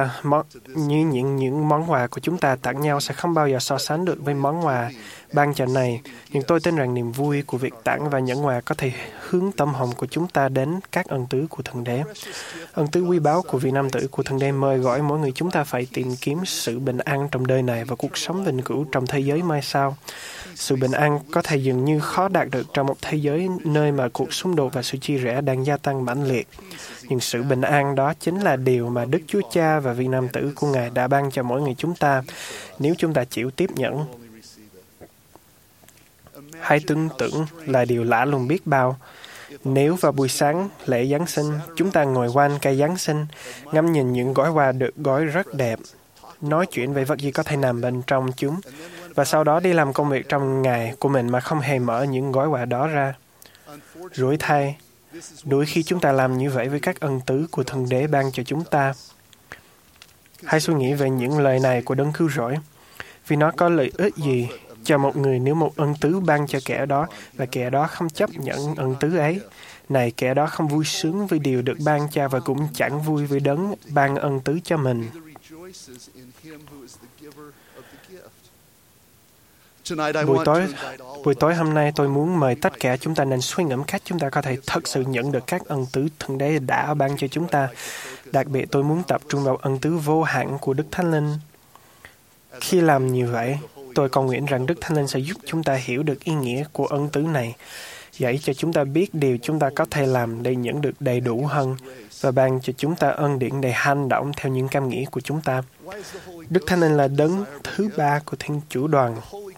những món quà của chúng ta tặng nhau sẽ không bao giờ so sánh được với món quà ban cho này, nhưng tôi tin rằng niềm vui của việc tặng và nhận quà có thể hướng tâm hồn của chúng ta đến các ân tứ của Thượng Đế. Ân tứ quý báu của vị nam tử của Thượng Đế mời gọi mỗi người chúng ta phải tìm kiếm sự bình an trong đời này và cuộc sống vĩnh cửu trong thế giới mai sau. Sự bình an có thể dường như khó đạt được trong một thế giới nơi mà cuộc xung đột và sự chia rẽ đang gia tăng mãnh liệt. Nhưng sự bình an đó chính là điều mà Đức Chúa Cha và vị nam tử của Ngài đã ban cho mỗi người chúng ta, nếu chúng ta chịu tiếp nhận. Hãy tưởng tượng là điều lạ lùng biết bao. Nếu vào buổi sáng lễ Giáng sinh, chúng ta ngồi quanh cây Giáng sinh, ngắm nhìn những gói quà được gói rất đẹp, nói chuyện về vật gì có thể nằm bên trong chúng, và sau đó đi làm công việc trong ngày của mình mà không hề mở những gói quà đó ra. Rủi thay, đôi khi chúng ta làm như vậy với các ân tứ của Thượng Đế ban cho chúng ta. Hãy suy nghĩ về những lời này của Đấng Cứu Rỗi. Vì nó có lợi ích gì cho một người nếu một ân tứ ban cho kẻ đó và kẻ đó không chấp nhận ân tứ ấy? Này, kẻ đó không vui sướng với điều được ban cho và cũng chẳng vui với Đấng ban ân tứ cho mình. Buổi tối hôm nay tôi muốn mời tất cả chúng ta nên suy ngẫm cách chúng ta có thể thật sự nhận được các ân tứ Thượng Đế đã ban cho chúng ta. Đặc biệt tôi muốn tập trung vào ân tứ vô hạn của Đức Thánh Linh. Khi làm như vậy, tôi cầu nguyện rằng Đức Thánh Linh sẽ giúp chúng ta hiểu được ý nghĩa của ân tứ này, dạy cho chúng ta biết điều chúng ta có thể làm để nhận được đầy đủ hơn và ban cho chúng ta ân điển để hành động theo những cảm nghĩ của chúng ta. Đức Thánh Linh là đấng thứ ba của Thiên Chủ Đoàn.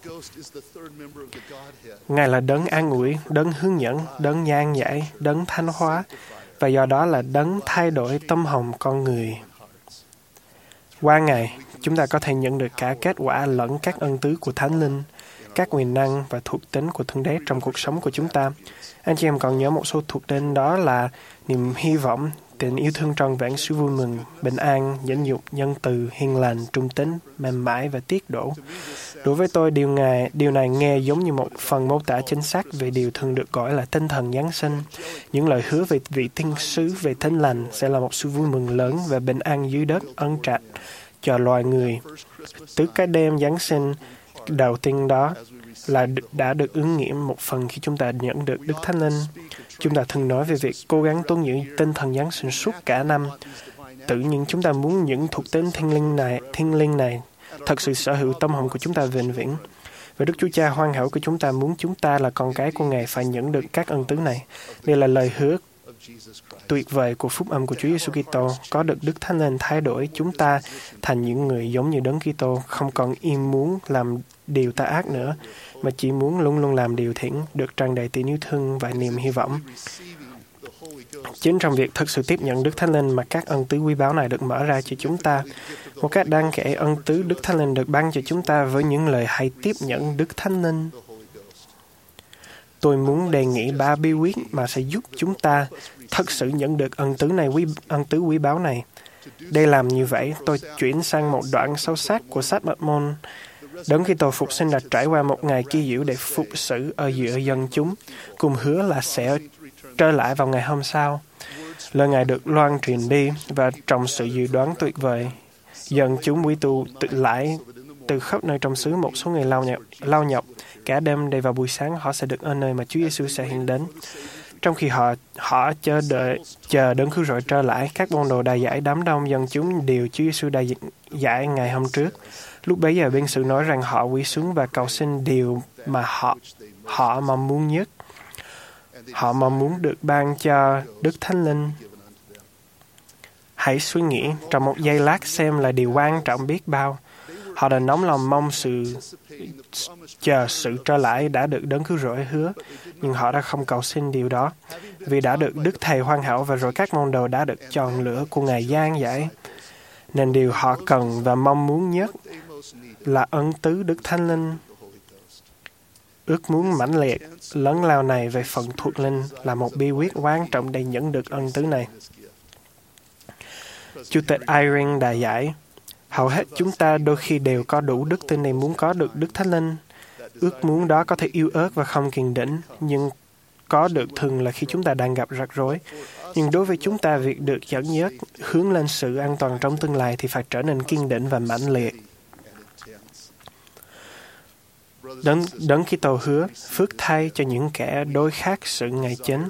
Ngài là đấng an ủi, đấng hướng dẫn, đấng giảng giải, đấng thánh hóa, và do đó là đấng thay đổi tâm hồn con người. Qua Ngài, chúng ta có thể nhận được cả kết quả lẫn các ân tứ của Thánh Linh, các quyền năng và thuộc tính của Thượng Đế trong cuộc sống của chúng ta. Anh chị em còn nhớ một số thuộc tính đó là niềm hy vọng, tình yêu thương trọn vẹn, sự vui mừng, bình an, nhẫn nhục, nhân từ, hiền lành, trung tín, mềm mại và tiết độ. Đối với tôi, điều này nghe giống như một phần mô tả chính xác về điều thường được gọi là tinh thần Giáng sinh. Những lời hứa về vị thiên sứ về thánh lành sẽ là một sự vui mừng lớn và bình an dưới đất ân trạch cho loài người. Từ cái đêm Giáng sinh đầu tiên đó là đã được ứng nghiệm một phần khi chúng ta nhận được Đức Thánh Linh. Chúng ta thường nói về việc cố gắng tuân giữ tinh thần Giáng sinh suốt cả năm. Tự nhiên chúng ta muốn những thuộc tính thiên liêng này thật sự sở hữu tâm hồn của chúng ta vĩnh viễn. Và Đức Chúa Cha hoàn hảo của chúng ta muốn chúng ta là con cái của Ngài phải nhận được các ân tứ này. Đây là lời hứa tuyệt vời của phúc âm của Chúa Giêsu Kitô, có được Đức Thánh Linh thay đổi chúng ta thành những người giống như Đấng Kitô, không còn im muốn làm điều tà ác nữa, mà chỉ muốn luôn luôn làm điều thiện, được tràn đầy tình yêu thương và niềm hy vọng. Chính trong việc thực sự tiếp nhận Đức Thánh Linh mà các ân tứ quý báu này được mở ra cho chúng ta. Một cách đáng kể, ân tứ Đức Thánh Linh được ban cho chúng ta với những lời hãy tiếp nhận Đức Thánh Linh. Tôi muốn đề nghị 3 bí quyết mà sẽ giúp chúng ta thật sự nhận được ân tứ quý báu này. Để làm như vậy, tôi chuyển sang một đoạn sâu sát của sách Mát-môn. Đấng Kitô phục sinh đã trải qua một ngày kỳ diệu để phục sự ở giữa dân chúng, cùng hứa là sẽ trở lại vào ngày hôm sau. Lời Ngài được loan truyền đi, và trong sự dự đoán tuyệt vời, dân chúng quý tu tự lại từ khắp nơi trong xứ. Một số người lao nhọc cả đêm để vào buổi sáng họ sẽ được ở nơi mà Chúa Giêsu sẽ hiện đến. Trong khi họ chờ đấng cứu rỗi trở lại, các môn đồ đã giải đám đông dân chúng điều Chúa Giêsu đã giải ngày hôm trước. Lúc bấy giờ biên sự nói rằng họ quỳ xuống và cầu xin điều mà họ mong muốn nhất. Họ mong muốn được ban cho Đức Thánh Linh. Hãy suy nghĩ trong một giây lát xem là điều quan trọng biết bao. Họ đã nóng lòng mong chờ sự trở lại đã được đấng cứu rỗi hứa, nhưng họ đã không cầu xin điều đó, vì đã được Đức Thầy hoàn hảo và rồi các môn đồ đã được chọn lựa của Ngài giảng giải. Nên điều họ cần và mong muốn nhất là ân tứ Đức Thánh Linh. Ước muốn mãnh liệt, lớn lao này về phần thuộc linh là một bí quyết quan trọng để nhận được ân tứ này. Chủ tịch Eyring đã giải, hầu hết chúng ta đôi khi đều có đủ đức tin để muốn có được Đức Thánh Linh. Ước muốn đó có thể yếu ớt và không kiên định, nhưng có được thường là khi chúng ta đang gặp rắc rối. Nhưng đối với chúng ta, việc được dẫn dắt hướng lên sự an toàn trong tương lai thì phải trở nên kiên định và mãnh liệt. Đấng Kitô hứa phước thay cho những kẻ đối khác sự ngày chính,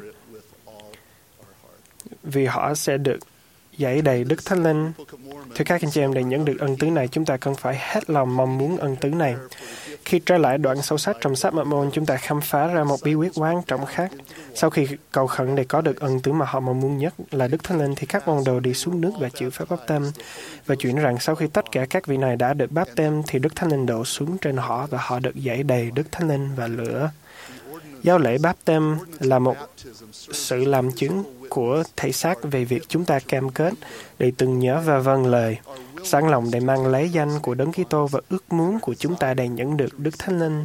vì họ sẽ được dạy đầy Đức Thánh Linh. Thưa các anh chị em, để nhận được ân tứ này, chúng ta cần phải hết lòng mong muốn ân tứ này. Khi trở lại đoạn sâu sắc trong sách Mát-môn, chúng ta khám phá ra một bí quyết quan trọng khác. Sau khi cầu khẩn để có được ân tứ mà họ mong muốn nhất là Đức Thánh Linh, thì các môn đồ đi xuống nước và chịu phép báp têm. Và chuyện rằng sau khi tất cả các vị này đã được báp têm, thì Đức Thánh Linh đổ xuống trên họ và họ được dạy đầy Đức Thánh Linh và lửa. Giáo lễ báp têm là một sự làm chứng của thể xác về việc chúng ta cam kết để từng nhớ và vâng lời, sẵn lòng để mang lấy danh của Đấng Kitô và ước muốn của chúng ta để nhận được Đức Thánh Linh.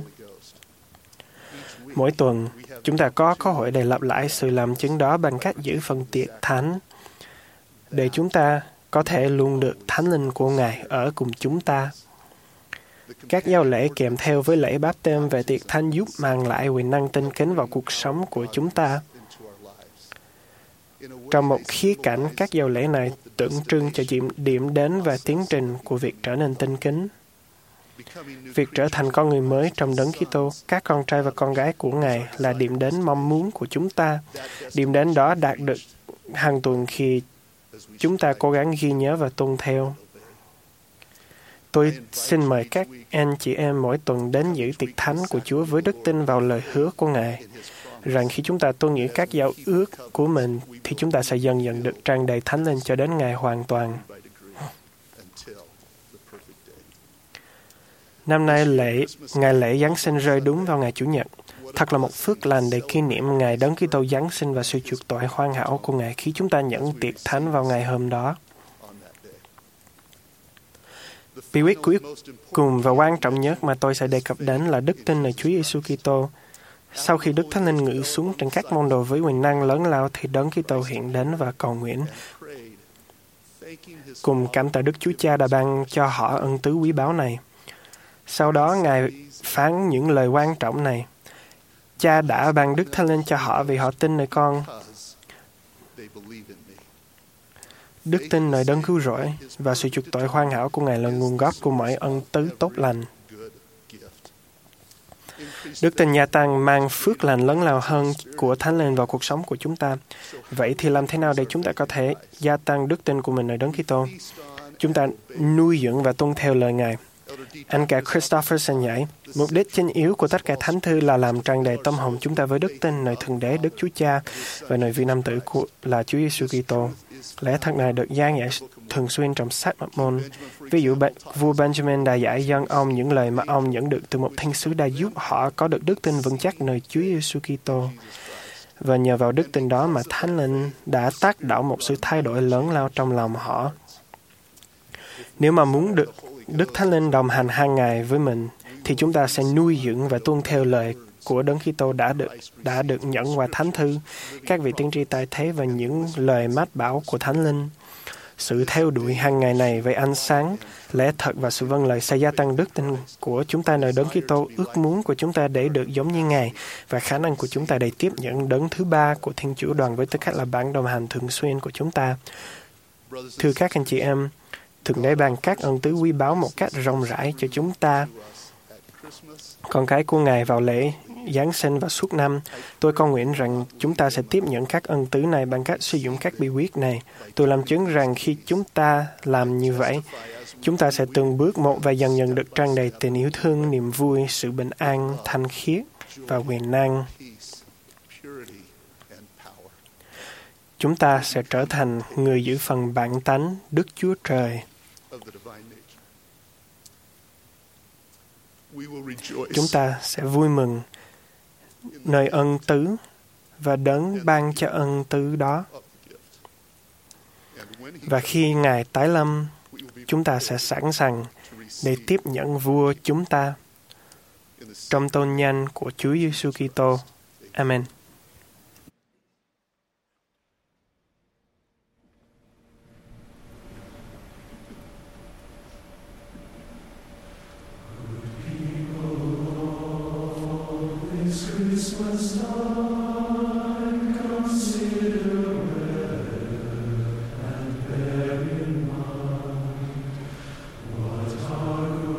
Mỗi tuần, chúng ta có cơ hội để lặp lại sự làm chứng đó bằng cách giữ phần tiệc thánh, để chúng ta có thể luôn được Thánh Linh của Ngài ở cùng chúng ta. Các giao lễ kèm theo với lễ báp têm về tiệc thánh giúp mang lại quyền năng tinh kính vào cuộc sống của chúng ta. Trong một khía cạnh, các giao lễ này tượng trưng cho điểm đến và tiến trình của việc trở nên tinh kính. Việc trở thành con người mới trong Đấng Kitô, các con trai và con gái của Ngài là điểm đến mong muốn của chúng ta. Điểm đến đó đạt được hàng tuần khi chúng ta cố gắng ghi nhớ và tuân theo. Tôi xin mời các anh chị em mỗi tuần đến giữ tiệc thánh của Chúa với đức tin vào lời hứa của Ngài, rằng khi chúng ta tuân giữ các giao ước của mình, thì chúng ta sẽ dần dần được tràn đầy Thánh Linh cho đến ngày hoàn toàn. Năm nay ngày lễ Giáng sinh rơi đúng vào ngày Chủ nhật. Thật là một phước lành để kỷ niệm ngày Đấng Kitô Giáng sinh và sự chuộc tội hoàn hảo của Ngài khi chúng ta nhận tiệc thánh vào ngày hôm đó. Bí quyết cuối cùng và quan trọng nhất mà tôi sẽ đề cập đến là đức tin ở Chúa Giêsu Kitô. Sau khi Đức Thánh Linh ngự xuống trên các môn đồ với quyền năng lớn lao, thì Đấng Kitô hiện đến và cầu nguyện. Cùng cảm tạ Đức Chúa Cha đã ban cho họ ân tứ quý báu này. Sau đó, Ngài phán những lời quan trọng này. Cha đã ban Đức Thánh Linh cho họ vì họ tin nơi con. Đức tin nơi Đấng cứu rỗi và sự chuộc tội hoàn hảo của Ngài là nguồn gốc của mọi ân tứ tốt lành. Đức tin gia tăng mang phước lành lớn lao hơn của Thánh Linh vào cuộc sống của chúng ta. Vậy thì làm thế nào để chúng ta có thể gia tăng đức tin của mình ở Đấng Kitô? Chúng ta nuôi dưỡng và tuân theo lời Ngài. Anh cả Christopherson nhảy, mục đích chính yếu của tất cả thánh thư là làm tràn đầy tâm hồn chúng ta với đức tin nơi Thượng Đế Đức Chúa Cha và nơi vị Nam Tử là Chúa Giêsu Kitô. Lẽ thật này được giảng dạy thường xuyên trong sách Mát-môn. Ví dụ, vua Benjamin đã dạy dân ông những lời mà ông nhận được từ một thiên sứ đã giúp họ có được đức tin vững chắc nơi Chúa Giêsu Kitô. Và nhờ vào đức tin đó mà Thánh Linh đã tác động một sự thay đổi lớn lao trong lòng họ. Nếu mà muốn được Đức Thánh Linh đồng hành hàng ngày với mình, thì chúng ta sẽ nuôi dưỡng và tuân theo lời của Đấng Kitô đã được nhận qua Thánh Thư, các vị tiên tri tại thế và những lời mách bảo của Thánh Linh. Sự theo đuổi hàng ngày này về ánh sáng, lẽ thật và sự vâng lời sẽ gia tăng đức tin của chúng ta nơi Đấng Kitô, ước muốn của chúng ta để được giống như Ngài và khả năng của chúng ta để tiếp nhận Đấng thứ ba của Thiên Chúa đoàn với tư cách là bạn đồng hành thường xuyên của chúng ta. Thưa các anh chị em, Thượng Đế ban các ân tứ quý báu một cách rộng rãi cho chúng ta, con cái của Ngài vào lễ Giáng sinh và suốt năm. Tôi cầu nguyện rằng chúng ta sẽ tiếp nhận các ân tứ này bằng cách sử dụng các bí quyết này. Tôi làm chứng rằng khi chúng ta làm như vậy, chúng ta sẽ từng bước một và dần dần được tràn đầy tình yêu thương, niềm vui, sự bình an, thanh khiết và quyền năng. Chúng ta sẽ trở thành người giữ phần bản tánh Đức Chúa Trời. Chúng ta sẽ vui mừng nơi ân tứ và Đấng ban cho ân tứ đó. Và khi Ngài tái lâm, chúng ta sẽ sẵn sàng để tiếp nhận vua chúng ta trong tôn danh của Chúa Giêsu Kitô. Amen.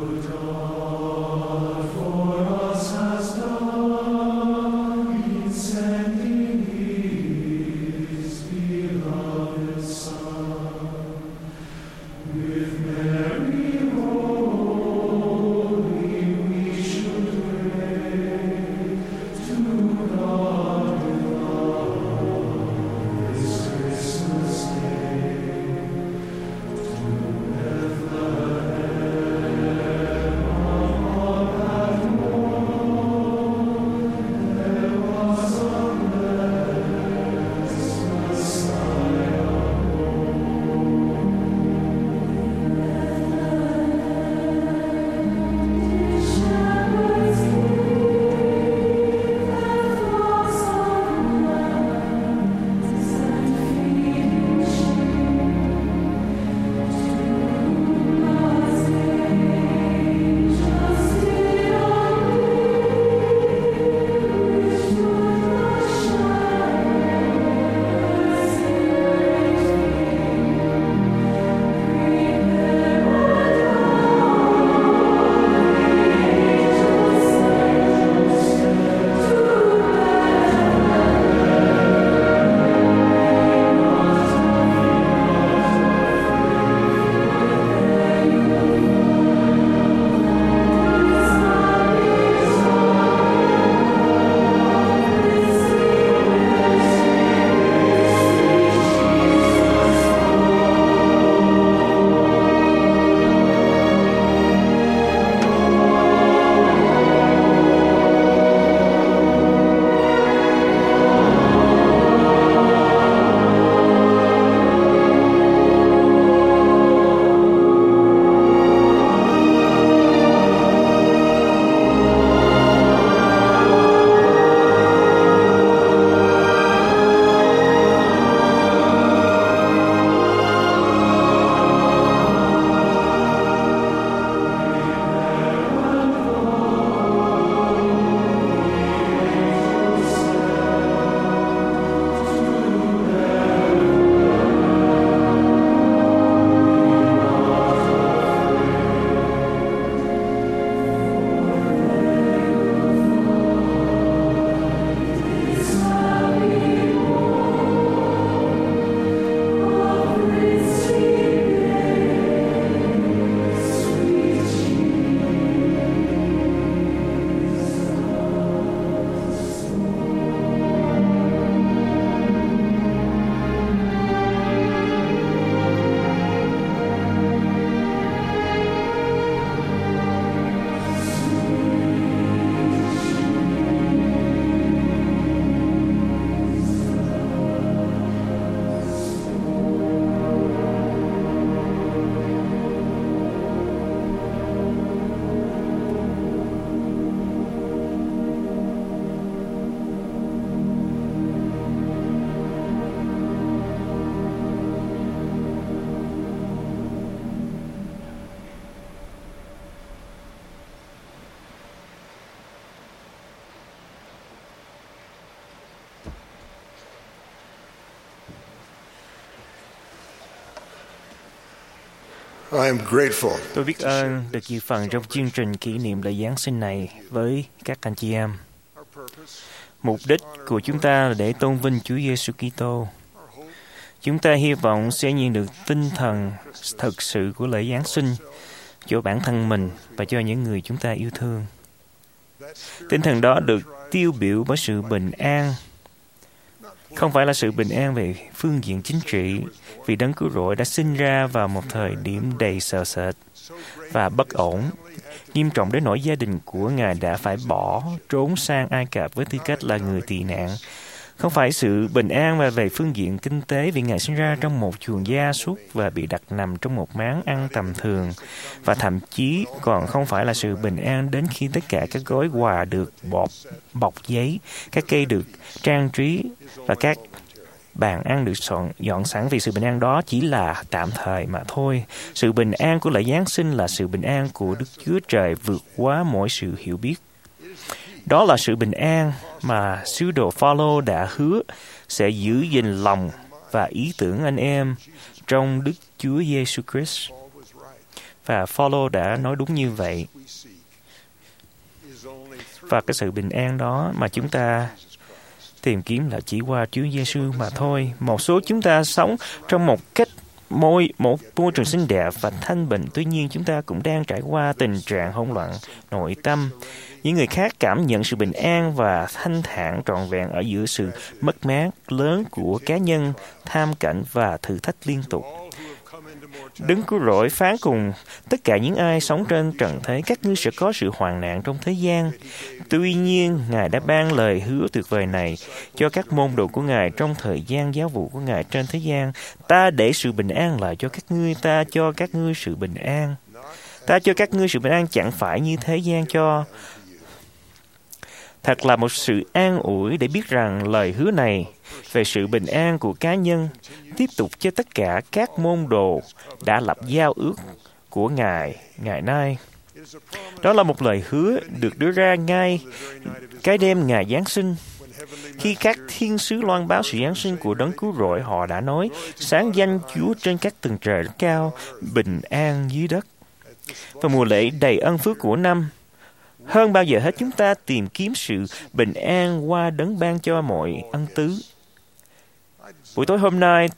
Has done I am grateful Tôi biết ơn được dự phần trong chương trình kỷ niệm lễ Giáng sinh này với các anh chị em. Mục đích của chúng ta là để tôn vinh Chúa Giêsu Kitô. Chúng ta hy vọng sẽ nhận được tinh thần thực sự của lễ Giáng sinh cho bản thân mình và cho những người chúng ta yêu thương. Tinh thần đó được tiêu biểu bởi sự bình an. Không phải là sự bình an về phương diện chính trị, vì Đấng Cứu Rỗi đã sinh ra vào một thời điểm đầy sợ sệt và bất ổn, nghiêm trọng đến nỗi gia đình của Ngài đã phải trốn sang Ai Cập với tư cách là người tị nạn. Không phải sự bình an về phương diện kinh tế vì Ngài sinh ra trong một chuồng gia súc và bị đặt nằm trong một máng ăn tầm thường. Và thậm chí còn không phải là sự bình an đến khi tất cả các gói quà được bọc giấy, các cây được trang trí và các bàn ăn được dọn sẵn, vì sự bình an đó chỉ là tạm thời mà thôi. Sự bình an của lễ Giáng sinh là sự bình an của Đức Chúa Trời vượt quá mọi sự hiểu biết. Đó là sự bình an mà sứ đồ Phaolô đã hứa sẽ giữ gìn lòng và ý tưởng anh em trong Đức Chúa Giêsu Christ. Và Phaolô đã nói đúng như vậy. Và cái sự bình an đó mà chúng ta tìm kiếm là chỉ qua Chúa Giêsu mà thôi. Một số chúng ta sống trong một môi trường xinh đẹp và thanh bình, tuy nhiên chúng ta cũng đang trải qua tình trạng hỗn loạn nội tâm. Những người khác cảm nhận sự bình an và thanh thản trọn vẹn ở giữa sự mất mát lớn của cá nhân, tham cảnh và thử thách liên tục. Đấng Cứu Rỗi phán cùng tất cả những ai sống trên trần thế: các ngươi sẽ có sự hoạn nạn trong thế gian. Tuy nhiên, Ngài đã ban lời hứa tuyệt vời này cho các môn đồ của Ngài trong thời gian giáo vụ của Ngài trên thế gian. Ta để sự bình an lại cho các ngươi, ta cho các ngươi sự bình an. Ta cho các ngươi sự bình an chẳng phải như thế gian cho. Thật là một sự an ủi để biết rằng lời hứa này về sự bình an của cá nhân tiếp tục cho tất cả các môn đồ đã lập giao ước của Ngài ngày nay. Đó là một lời hứa được đưa ra ngay cái đêm ngày Giáng sinh. Khi các thiên sứ loan báo sự Giáng sinh của Đấng Cứu Rỗi, họ đã nói: sáng danh Chúa trên các tầng trời rất cao, bình an dưới đất. Và mùa lễ đầy ân phước của năm, hơn bao giờ hết chúng ta tìm kiếm sự bình an qua Đấng ban cho mọi ân tứ. Buổi tối hôm nay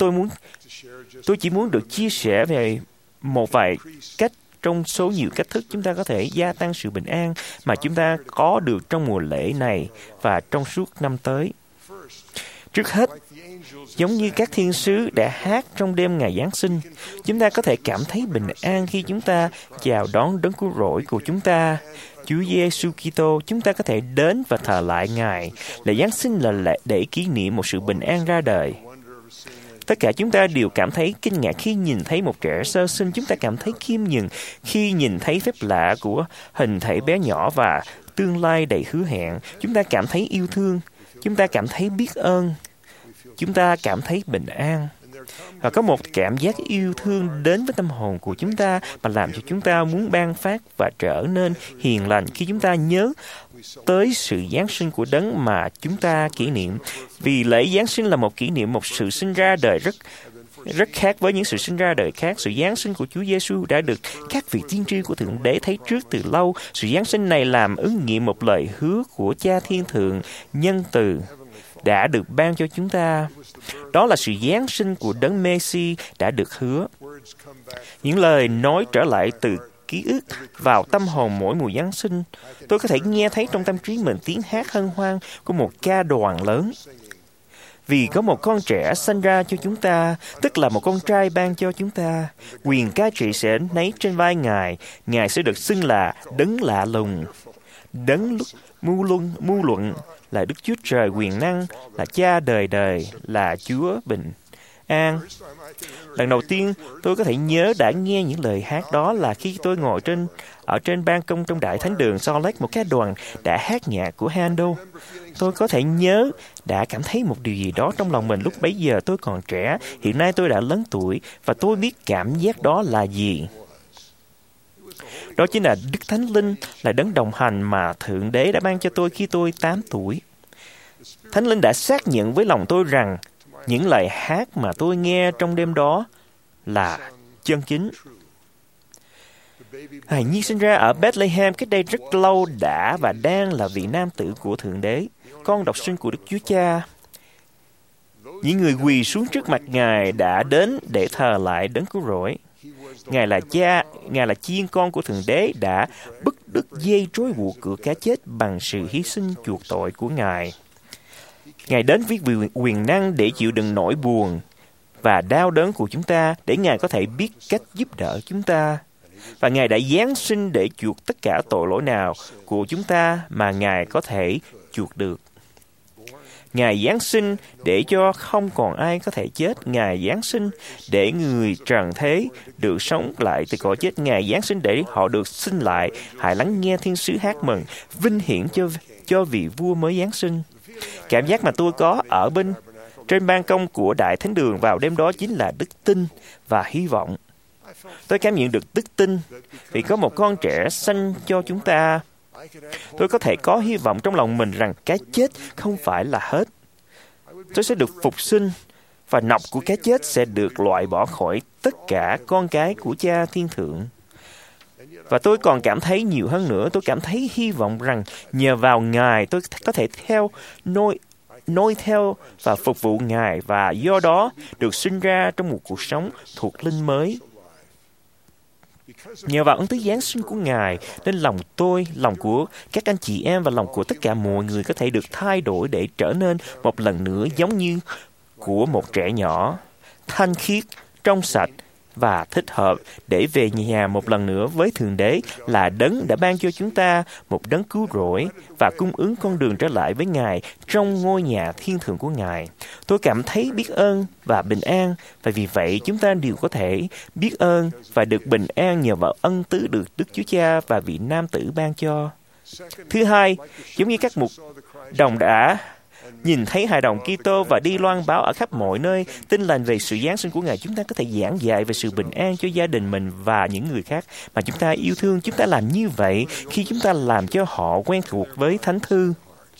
tôi chỉ muốn được chia sẻ về một vài cách trong số nhiều cách thức chúng ta có thể gia tăng sự bình an mà chúng ta có được trong mùa lễ này và trong suốt năm tới. Trước hết, giống như các thiên sứ đã hát trong đêm ngày Giáng sinh, chúng ta có thể cảm thấy bình an khi chúng ta chào đón Đấng Cứu Rỗi của chúng ta, Chúa Giêsu Kitô. Chúng ta có thể đến và thờ lại Ngài. Lễ Giáng sinh là lễ để kỷ niệm một sự bình an ra đời. Tất cả chúng ta đều cảm thấy kinh ngạc khi nhìn thấy một trẻ sơ sinh. Chúng ta cảm thấy khiêm nhường khi nhìn thấy phép lạ của hình thể bé nhỏ và tương lai đầy hứa hẹn. Chúng ta cảm thấy yêu thương. Chúng ta cảm thấy biết ơn. Chúng ta cảm thấy bình an. Và có một cảm giác yêu thương đến với tâm hồn của chúng ta mà làm cho chúng ta muốn ban phát và trở nên hiền lành khi chúng ta nhớ tới sự Giáng sinh của Đấng mà chúng ta kỷ niệm. Vì lễ Giáng sinh là một kỷ niệm một sự sinh ra đời rất khác với những sự sinh ra đời khác. Sự Giáng sinh của Chúa Giêsu đã được các vị tiên tri của Thượng Đế thấy trước từ lâu. Sự Giáng sinh này làm ứng nghiệm một lời hứa của Cha Thiên Thượng nhân từ đã được ban cho chúng ta. Đó là sự Giáng sinh của Đấng Mê-si đã được hứa. Những lời nói trở lại từ ký ức vào tâm hồn mỗi mùa Giáng sinh. Tôi có thể nghe thấy trong tâm trí mình tiếng hát hân hoan của một ca đoàn lớn. Vì có một con trẻ sanh ra cho chúng ta, tức là một con trai ban cho chúng ta. Quyền cai trị sẽ nấy trên vai Ngài. Ngài sẽ được xưng là Đấng Lạ Lùng, Đấng Mưu Luận, là Đức Chúa Trời quyền năng, là Cha đời đời, là Chúa bình an. Lần đầu tiên tôi có thể nhớ đã nghe những lời hát đó là khi tôi ngồi ở trên ban công trong Đại Thánh đường Salt Lake, một cái đoàn đã hát nhạc của Handel. Tôi có thể nhớ đã cảm thấy một điều gì đó trong lòng mình lúc bấy giờ tôi còn trẻ. Hiện nay tôi đã lớn tuổi và tôi biết cảm giác đó là gì. Đó chính là Đức Thánh Linh, là Đấng đồng hành mà Thượng Đế đã ban cho tôi khi tôi 8 tuổi. Thánh Linh đã xác nhận với lòng tôi rằng những lời hát mà tôi nghe trong đêm đó là chân chính. Hài nhi sinh ra ở Bethlehem cách đây rất lâu đã và đang là vị nam tử của Thượng Đế, con độc sinh của Đức Chúa Cha. Những người quỳ xuống trước mặt Ngài đã đến để thờ lại đấng cứu rỗi. Ngài là cha, Ngài là chiên con của Thượng Đế đã bứt đứt dây trói buộc của cái chết bằng sự hy sinh chuộc tội của Ngài. Ngài đến với quyền năng để chịu đựng nỗi buồn và đau đớn của chúng ta, để Ngài có thể biết cách giúp đỡ chúng ta. Và Ngài đã giáng sinh để chuộc tất cả tội lỗi nào của chúng ta mà Ngài có thể chuộc được. Ngài giáng sinh để cho không còn ai có thể chết. Ngài giáng sinh để người trần thế được sống lại từ cõi chết. Ngài giáng sinh để họ được sinh lại. Hãy lắng nghe thiên sứ hát mừng, vinh hiển cho vị vua mới giáng sinh. Cảm giác mà tôi có ở trên ban công của Đại Thánh Đường vào đêm đó chính là đức tin và hy vọng. Tôi cảm nhận được đức tin vì có một con trẻ sanh cho chúng ta. Tôi có thể có hy vọng trong lòng mình rằng cái chết không phải là hết. Tôi sẽ được phục sinh và nọc của cái chết sẽ được loại bỏ khỏi tất cả con cái của Cha Thiên Thượng. Và tôi còn cảm thấy nhiều hơn nữa, tôi cảm thấy hy vọng rằng nhờ vào Ngài tôi có thể noi theo và phục vụ Ngài, và do đó được sinh ra trong một cuộc sống thuộc linh mới. Nhờ vào ân tứ Giáng sinh của Ngài, nên lòng tôi, lòng của các anh chị em và lòng của tất cả mọi người có thể được thay đổi để trở nên một lần nữa giống như của một trẻ nhỏ, thanh khiết, trong sạch và thích hợp để về nhà một lần nữa với Thượng Đế là đấng đã ban cho chúng ta một đấng cứu rỗi và cung ứng con đường trở lại với Ngài trong ngôi nhà thiên thượng của Ngài. Tôi cảm thấy biết ơn và bình an, và vì vậy chúng ta đều có thể biết ơn và được bình an nhờ vào ân tứ được Đức Chúa Cha và vị nam tử ban cho. Thứ hai, giống như các mục đồng đã nhìn thấy hài đồng Kitô và đi loan báo ở khắp mọi nơi tin lành về sự giáng sinh của Ngài, chúng ta có thể giảng dạy về sự bình an cho gia đình mình và những người khác mà chúng ta yêu thương. Chúng ta làm như vậy khi chúng ta làm cho họ quen thuộc với Thánh Thư.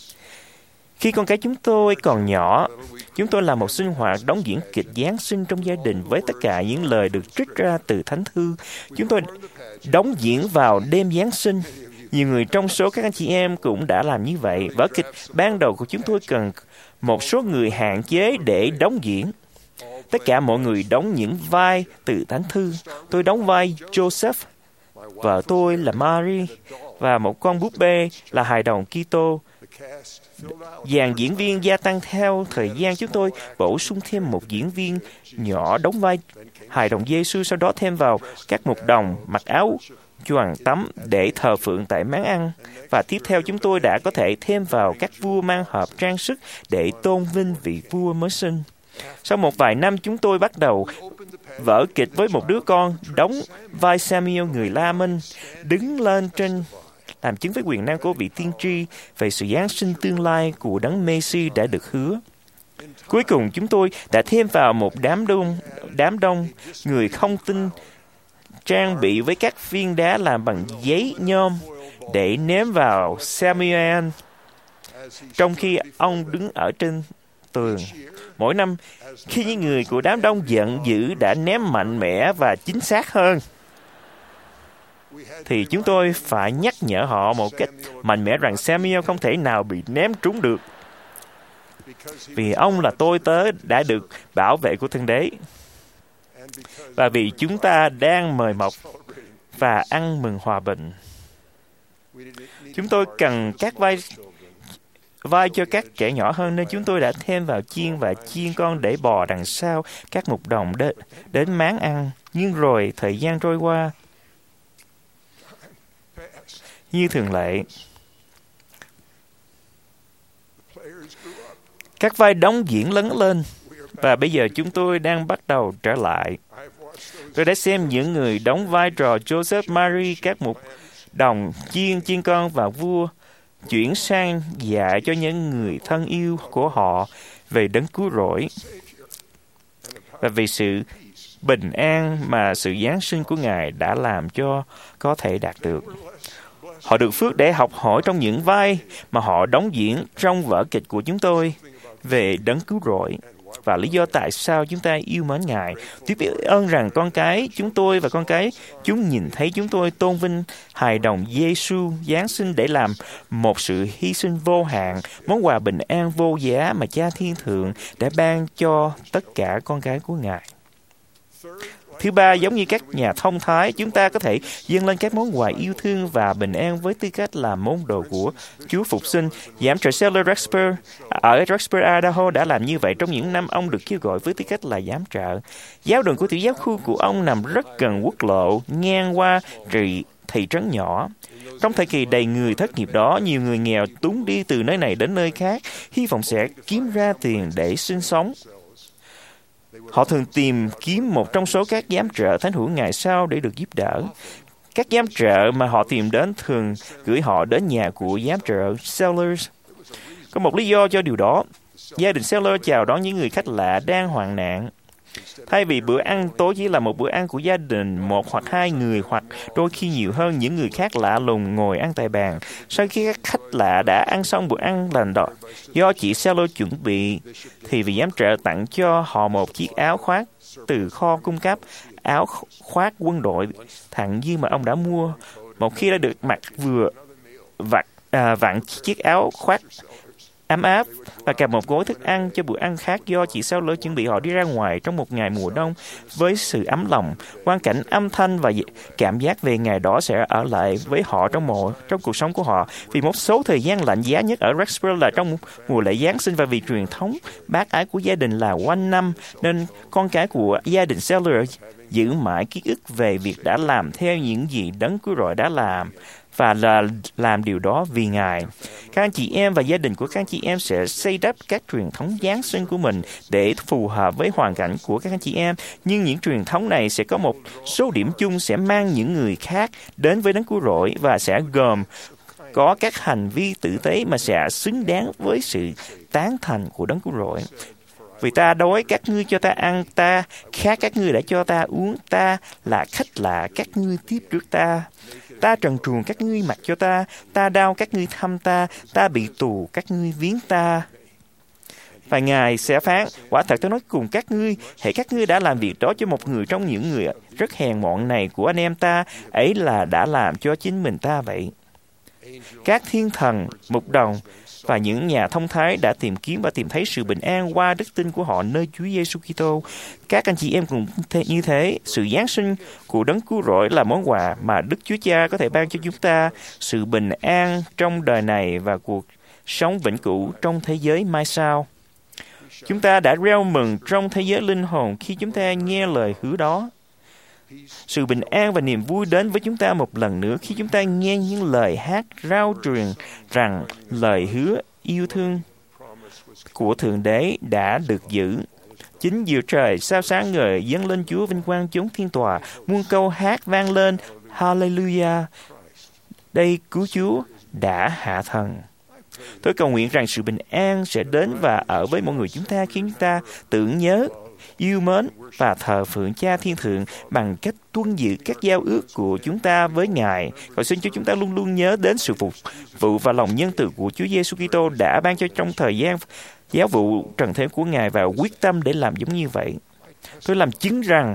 Khi con cái chúng tôi còn nhỏ, chúng tôi làm một sinh hoạt đóng diễn kịch Giáng sinh trong gia đình với tất cả những lời được trích ra từ Thánh Thư. Chúng tôi đóng diễn vào đêm Giáng sinh. Nhiều người trong số các anh chị em cũng đã làm như vậy. Vở kịch ban đầu của chúng tôi cần một số người hạn chế để đóng diễn. Tất cả mọi người đóng những vai từ Thánh Thư. Tôi đóng vai Joseph, vợ tôi là Mary, và một con búp bê là hài đồng Kitô. Dàn diễn viên gia tăng theo thời gian. Chúng tôi bổ sung thêm một diễn viên nhỏ đóng vai hài đồng Giê-xu, sau đó thêm vào các mục đồng mặc áo choàng tắm để thờ phượng tại máng ăn. Và tiếp theo chúng tôi đã có thể thêm vào các vua mang hộp trang sức để tôn vinh vị vua mới sinh. Sau một vài năm, chúng tôi bắt đầu vở kịch với một đứa con đóng vai Samuel người La Minh, đứng lên trên làm chứng với quyền năng của vị tiên tri về sự giáng sinh tương lai của đấng Messi đã được hứa. Cuối cùng, chúng tôi đã thêm vào một đám đông người không tin trang bị với các viên đá làm bằng giấy nhôm để ném vào Samuel trong khi ông đứng ở trên tường. Mỗi năm, khi những người của đám đông giận dữ đã ném mạnh mẽ và chính xác hơn, thì chúng tôi phải nhắc nhở họ một cách mạnh mẽ rằng Samuel không thể nào bị ném trúng được, vì ông là tôi tớ đã được bảo vệ của Thượng Đế, và vì chúng ta đang mời mọc và ăn mừng hòa bình. Chúng tôi cần các vai cho các trẻ nhỏ hơn, nên chúng tôi đã thêm vào chiên và chiên con để bò đằng sau các mục đồng đến máng ăn. Nhưng rồi thời gian trôi qua, như thường lệ, các vai đóng diễn lớn lên, và bây giờ chúng tôi đang bắt đầu trở lại. Tôi đã xem những người đóng vai trò Joseph, Mary, các mục đồng chiên con và vua chuyển sang dạy cho những người thân yêu của họ về đấng cứu rỗi và về sự bình an mà sự giáng sinh của Ngài đã làm cho có thể đạt được. Họ được phước để học hỏi trong những vai mà họ đóng diễn trong vở kịch của chúng tôi về đấng cứu rỗi và lý do tại sao chúng ta yêu mến Ngài. Tôi biết ơn rằng con cái chúng tôi và con cái chúng nhìn thấy chúng tôi tôn vinh hài đồng Giêsu Giáng sinh để làm một sự hy sinh vô hạn, món quà bình an vô giá mà Cha Thiên Thượng đã ban cho tất cả con cái của Ngài. Thứ ba, giống như các nhà thông thái, chúng ta có thể dâng lên các món quà yêu thương và bình an với tư cách là môn đồ của Chúa Phục sinh. Giám trợ Seller Rexburg ở Rexburg, Idaho đã làm như vậy trong những năm ông được kêu gọi với tư cách là giám trợ. Giáo đường của tiểu giáo khu của ông nằm rất gần quốc lộ, ngang qua thị trấn nhỏ. Trong thời kỳ đầy người thất nghiệp đó, nhiều người nghèo túng đi từ nơi này đến nơi khác, hy vọng sẽ kiếm ra tiền để sinh sống. Họ thường tìm kiếm một trong số các giám trợ thánh hữu ngày sau để được giúp đỡ. Các giám trợ mà họ tìm đến thường gửi họ đến nhà của giám trợ Sellers. Có một lý do cho điều đó. Gia đình Sellers chào đón những người khách lạ đang hoạn nạn. Thay vì bữa ăn tối chỉ là một bữa ăn của gia đình, một hoặc hai người, hoặc đôi khi nhiều hơn, những người khác lạ lùng ngồi ăn tại bàn. Sau khi các khách lạ đã ăn xong bữa ăn lành đó, do chị Seller chuẩn bị, thì vị giám trợ tặng cho họ một chiếc áo khoác từ kho cung cấp, áo khoác quân đội thẳng dư mà ông đã mua. Một khi đã được mặc vừa vặn chiếc áo khoác ấm áp và cả một gói thức ăn cho bữa ăn khác do chị Seller chuẩn bị, họ đi ra ngoài trong một ngày mùa đông với sự ấm lòng. Quang cảnh, âm thanh và cảm giác về ngày đó sẽ ở lại với họ trong cuộc sống của họ. Vì một số thời gian lạnh giá nhất ở Rexburg là trong mùa lễ Giáng sinh, và vì truyền thống bác ái của gia đình là quanh năm, nên con cái của gia đình Seller giữ mãi ký ức về việc đã làm theo những gì Đấng Cứu Rỗi đã làm, và là làm điều đó vì Ngài. Các anh chị em và gia đình của các anh chị em sẽ xây đắp các truyền thống Giáng sinh của mình để phù hợp với hoàn cảnh của các anh chị em. Nhưng những truyền thống này sẽ có một số điểm chung, sẽ mang những người khác đến với Đấng Cứu Rỗi và sẽ gồm có các hành vi tử tế mà sẽ xứng đáng với sự tán thành của Đấng Cứu Rỗi. Vì ta đói, các ngươi cho ta ăn, ta khát, các ngươi đã cho ta uống, ta là khách lạ, các ngươi tiếp rước ta. Ta trần truồng, các ngươi mặc cho ta, ta đau, các ngươi thăm ta, ta bị tù, các ngươi viếng ta. Và Ngài sẽ phán, quả thật tôi nói cùng các ngươi, hễ các ngươi đã làm việc đó cho một người trong những người rất hèn mọn này của anh em ta, ấy là đã làm cho chính mình ta vậy. Các thiên thần, mục đồng và những nhà thông thái đã tìm kiếm và tìm thấy sự bình an qua đức tin của họ nơi Chúa Giêsu Kitô. Các anh chị em cũng như thế. Sự Giáng sinh của Đấng Cứu Rỗi là món quà mà Đức Chúa Cha có thể ban cho chúng ta, sự bình an trong đời này và cuộc sống vĩnh cửu trong thế giới mai sau. Chúng ta đã reo mừng trong thế giới linh hồn khi chúng ta nghe lời hứa đó. Sự bình an và niềm vui đến với chúng ta một lần nữa khi chúng ta nghe những lời hát rao truyền rằng lời hứa yêu thương của Thượng Đế đã được giữ. Chính giữa trời sao sáng ngời dâng lên Chúa vinh quang chốn thiên tòa, muôn câu hát vang lên Hallelujah. Đây cứu Chúa đã hạ thần. Tôi cầu nguyện rằng sự bình an sẽ đến và ở với mọi người chúng ta khi chúng ta tưởng nhớ, yêu mến và thờ phượng Cha Thiên Thượng bằng cách tuân giữ các giao ước của chúng ta với Ngài. Cầu xin cho chúng ta luôn luôn nhớ đến sự phục vụ và lòng nhân từ của Chúa Giêsu Kitô đã ban cho trong thời gian giáo vụ trần thế của Ngài và quyết tâm để làm giống như vậy. Tôi làm chứng rằng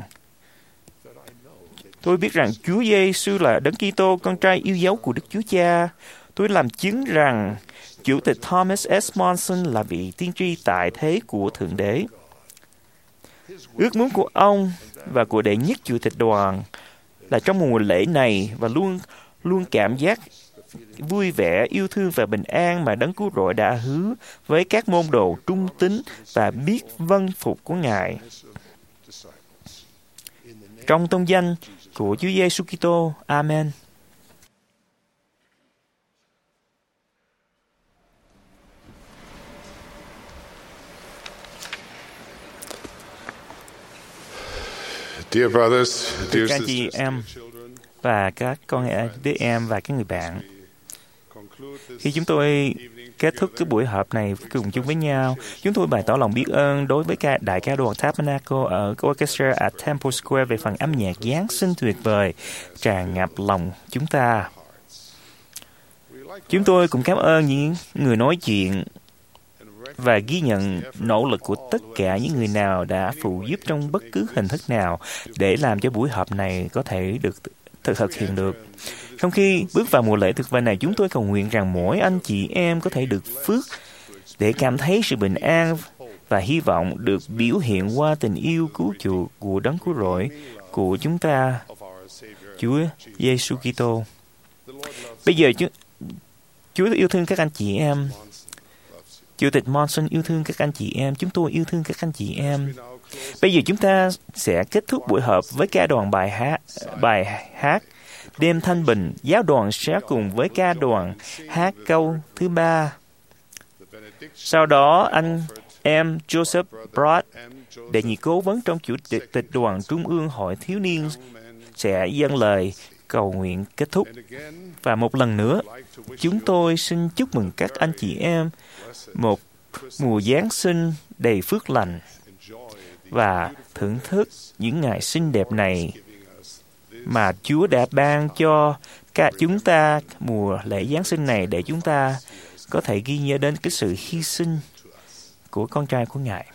tôi biết rằng Chúa Giêsu là Đấng Kitô, con trai yêu dấu của Đức Chúa Cha. Tôi làm chứng rằng Chủ tịch Thomas S. Monson là vị tiên tri tại thế của Thượng Đế. Ước muốn của ông và của đệ nhất Chủ tịch đoàn là trong mùa lễ này và luôn cảm giác vui vẻ, yêu thương và bình an mà Đấng Cứu Rỗi đã hứa với các môn đồ trung tín và biết vâng phục của Ngài. Trong tôn danh của Chúa Giêsu Kitô, Amen. Dear brothers, dear Các chị sisters, em và các con đứa em và các người bạn, khi chúng tôi kết thúc cái buổi họp này cùng chung với nhau, chúng tôi bày tỏ lòng biết ơn đối với đại ca đoàn Tabernacle ở Orchestra at Temple Square về phần âm nhạc Giáng sinh tuyệt vời tràn ngập lòng chúng ta. Chúng tôi cũng cảm ơn những người nói chuyện và ghi nhận nỗ lực của tất cả những người nào đã phụ giúp trong bất cứ hình thức nào để làm cho buổi họp này có thể được thực hiện được. Trong khi bước vào mùa lễ tuyệt vời này, chúng tôi cầu nguyện rằng mỗi anh chị em có thể được phước để cảm thấy sự bình an và hy vọng được biểu hiện qua tình yêu cứu chuộc của Đấng Cứu Rỗi của chúng ta, Chúa Giêsu Kitô. Bây giờ Chúa yêu thương các anh chị em. Chủ tịch Monson yêu thương các anh chị em. Chúng tôi yêu thương các anh chị em. Bây giờ chúng ta sẽ kết thúc buổi họp với ca đoàn bài hát Đêm Thanh Bình. Giáo đoàn sẽ cùng với ca đoàn hát câu thứ 3. Sau đó, anh em Joseph Broad, đệ nhị cố vấn trong Chủ tịch đoàn Trung ương Hội Thiếu niên, sẽ dâng lời cầu nguyện kết thúc. Và một lần nữa, chúng tôi xin chúc mừng các anh chị em một mùa Giáng sinh đầy phước lành và thưởng thức những ngày xinh đẹp này mà Chúa đã ban cho cả chúng ta mùa lễ Giáng sinh này, để chúng ta có thể ghi nhớ đến cái sự hy sinh của con trai của Ngài.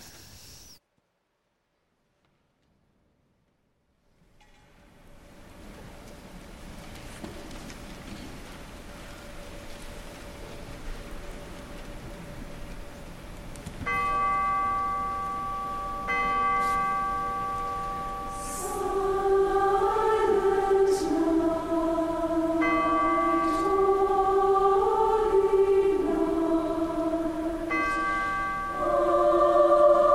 Oh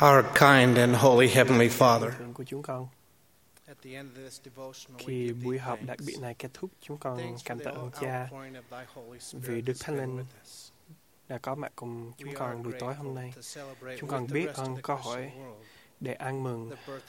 Our kind and holy Heavenly Father, của chúng con. Khi buổi họp đặc biệt này kết thúc, chúng con cảm tạ ơn Cha vì Đức Thánh Linh đã có mặt cùng chúng con buổi tối hôm nay. Chúng con biết ơn câu hỏi để ăn mừng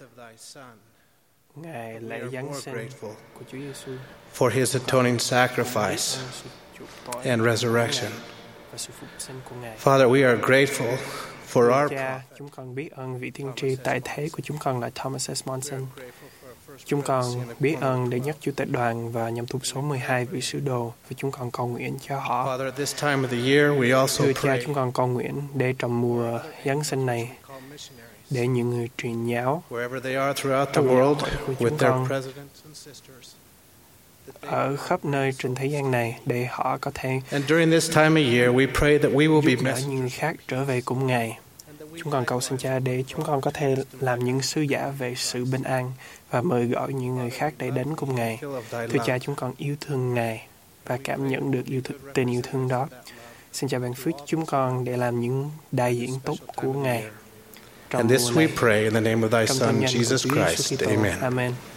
ngày lễ Giáng sinh của Chúa Giêsu, for His atoning sacrifice and resurrection. và sự phục sinh của Ngài. Father, we are grateful for our Cha, chúng con biết ơn vị tiên tri tại thế của chúng con là Thomas S. Monson. Chúng con biết ơn để nhắc Chủ tịch đoàn và nhóm thuộc số 12 vị sứ đồ, và chúng con cầu nguyện cho họ. Father, at this time of the year, we also Thưa Cha, pray chúng con cầu nguyện để trong mùa Giáng sinh này, để những người truyền giáo wherever they are throughout the trong giáo world hội của with chúng their con presidents and sisters. ở khắp nơi trên thế gian này, để họ có thể And during this time of year, we pray that we will be giúp đỡ messengers những người khác trở về cùng Ngài. Chúng con cầu xin Cha để chúng con có thể làm những sứ giả về sự bình an và mời gọi những người khác để đến cùng Ngài. Thưa Cha, chúng con yêu thương Ngài và cảm nhận được tình yêu thương đó. Xin Cha ban phước chúng con để làm những đại diện tốt của Ngài. And this we pray in the name of Thy Trong Son, danh của Jesus Chúa Giêsu Christ. Kitô. Amen. Amen.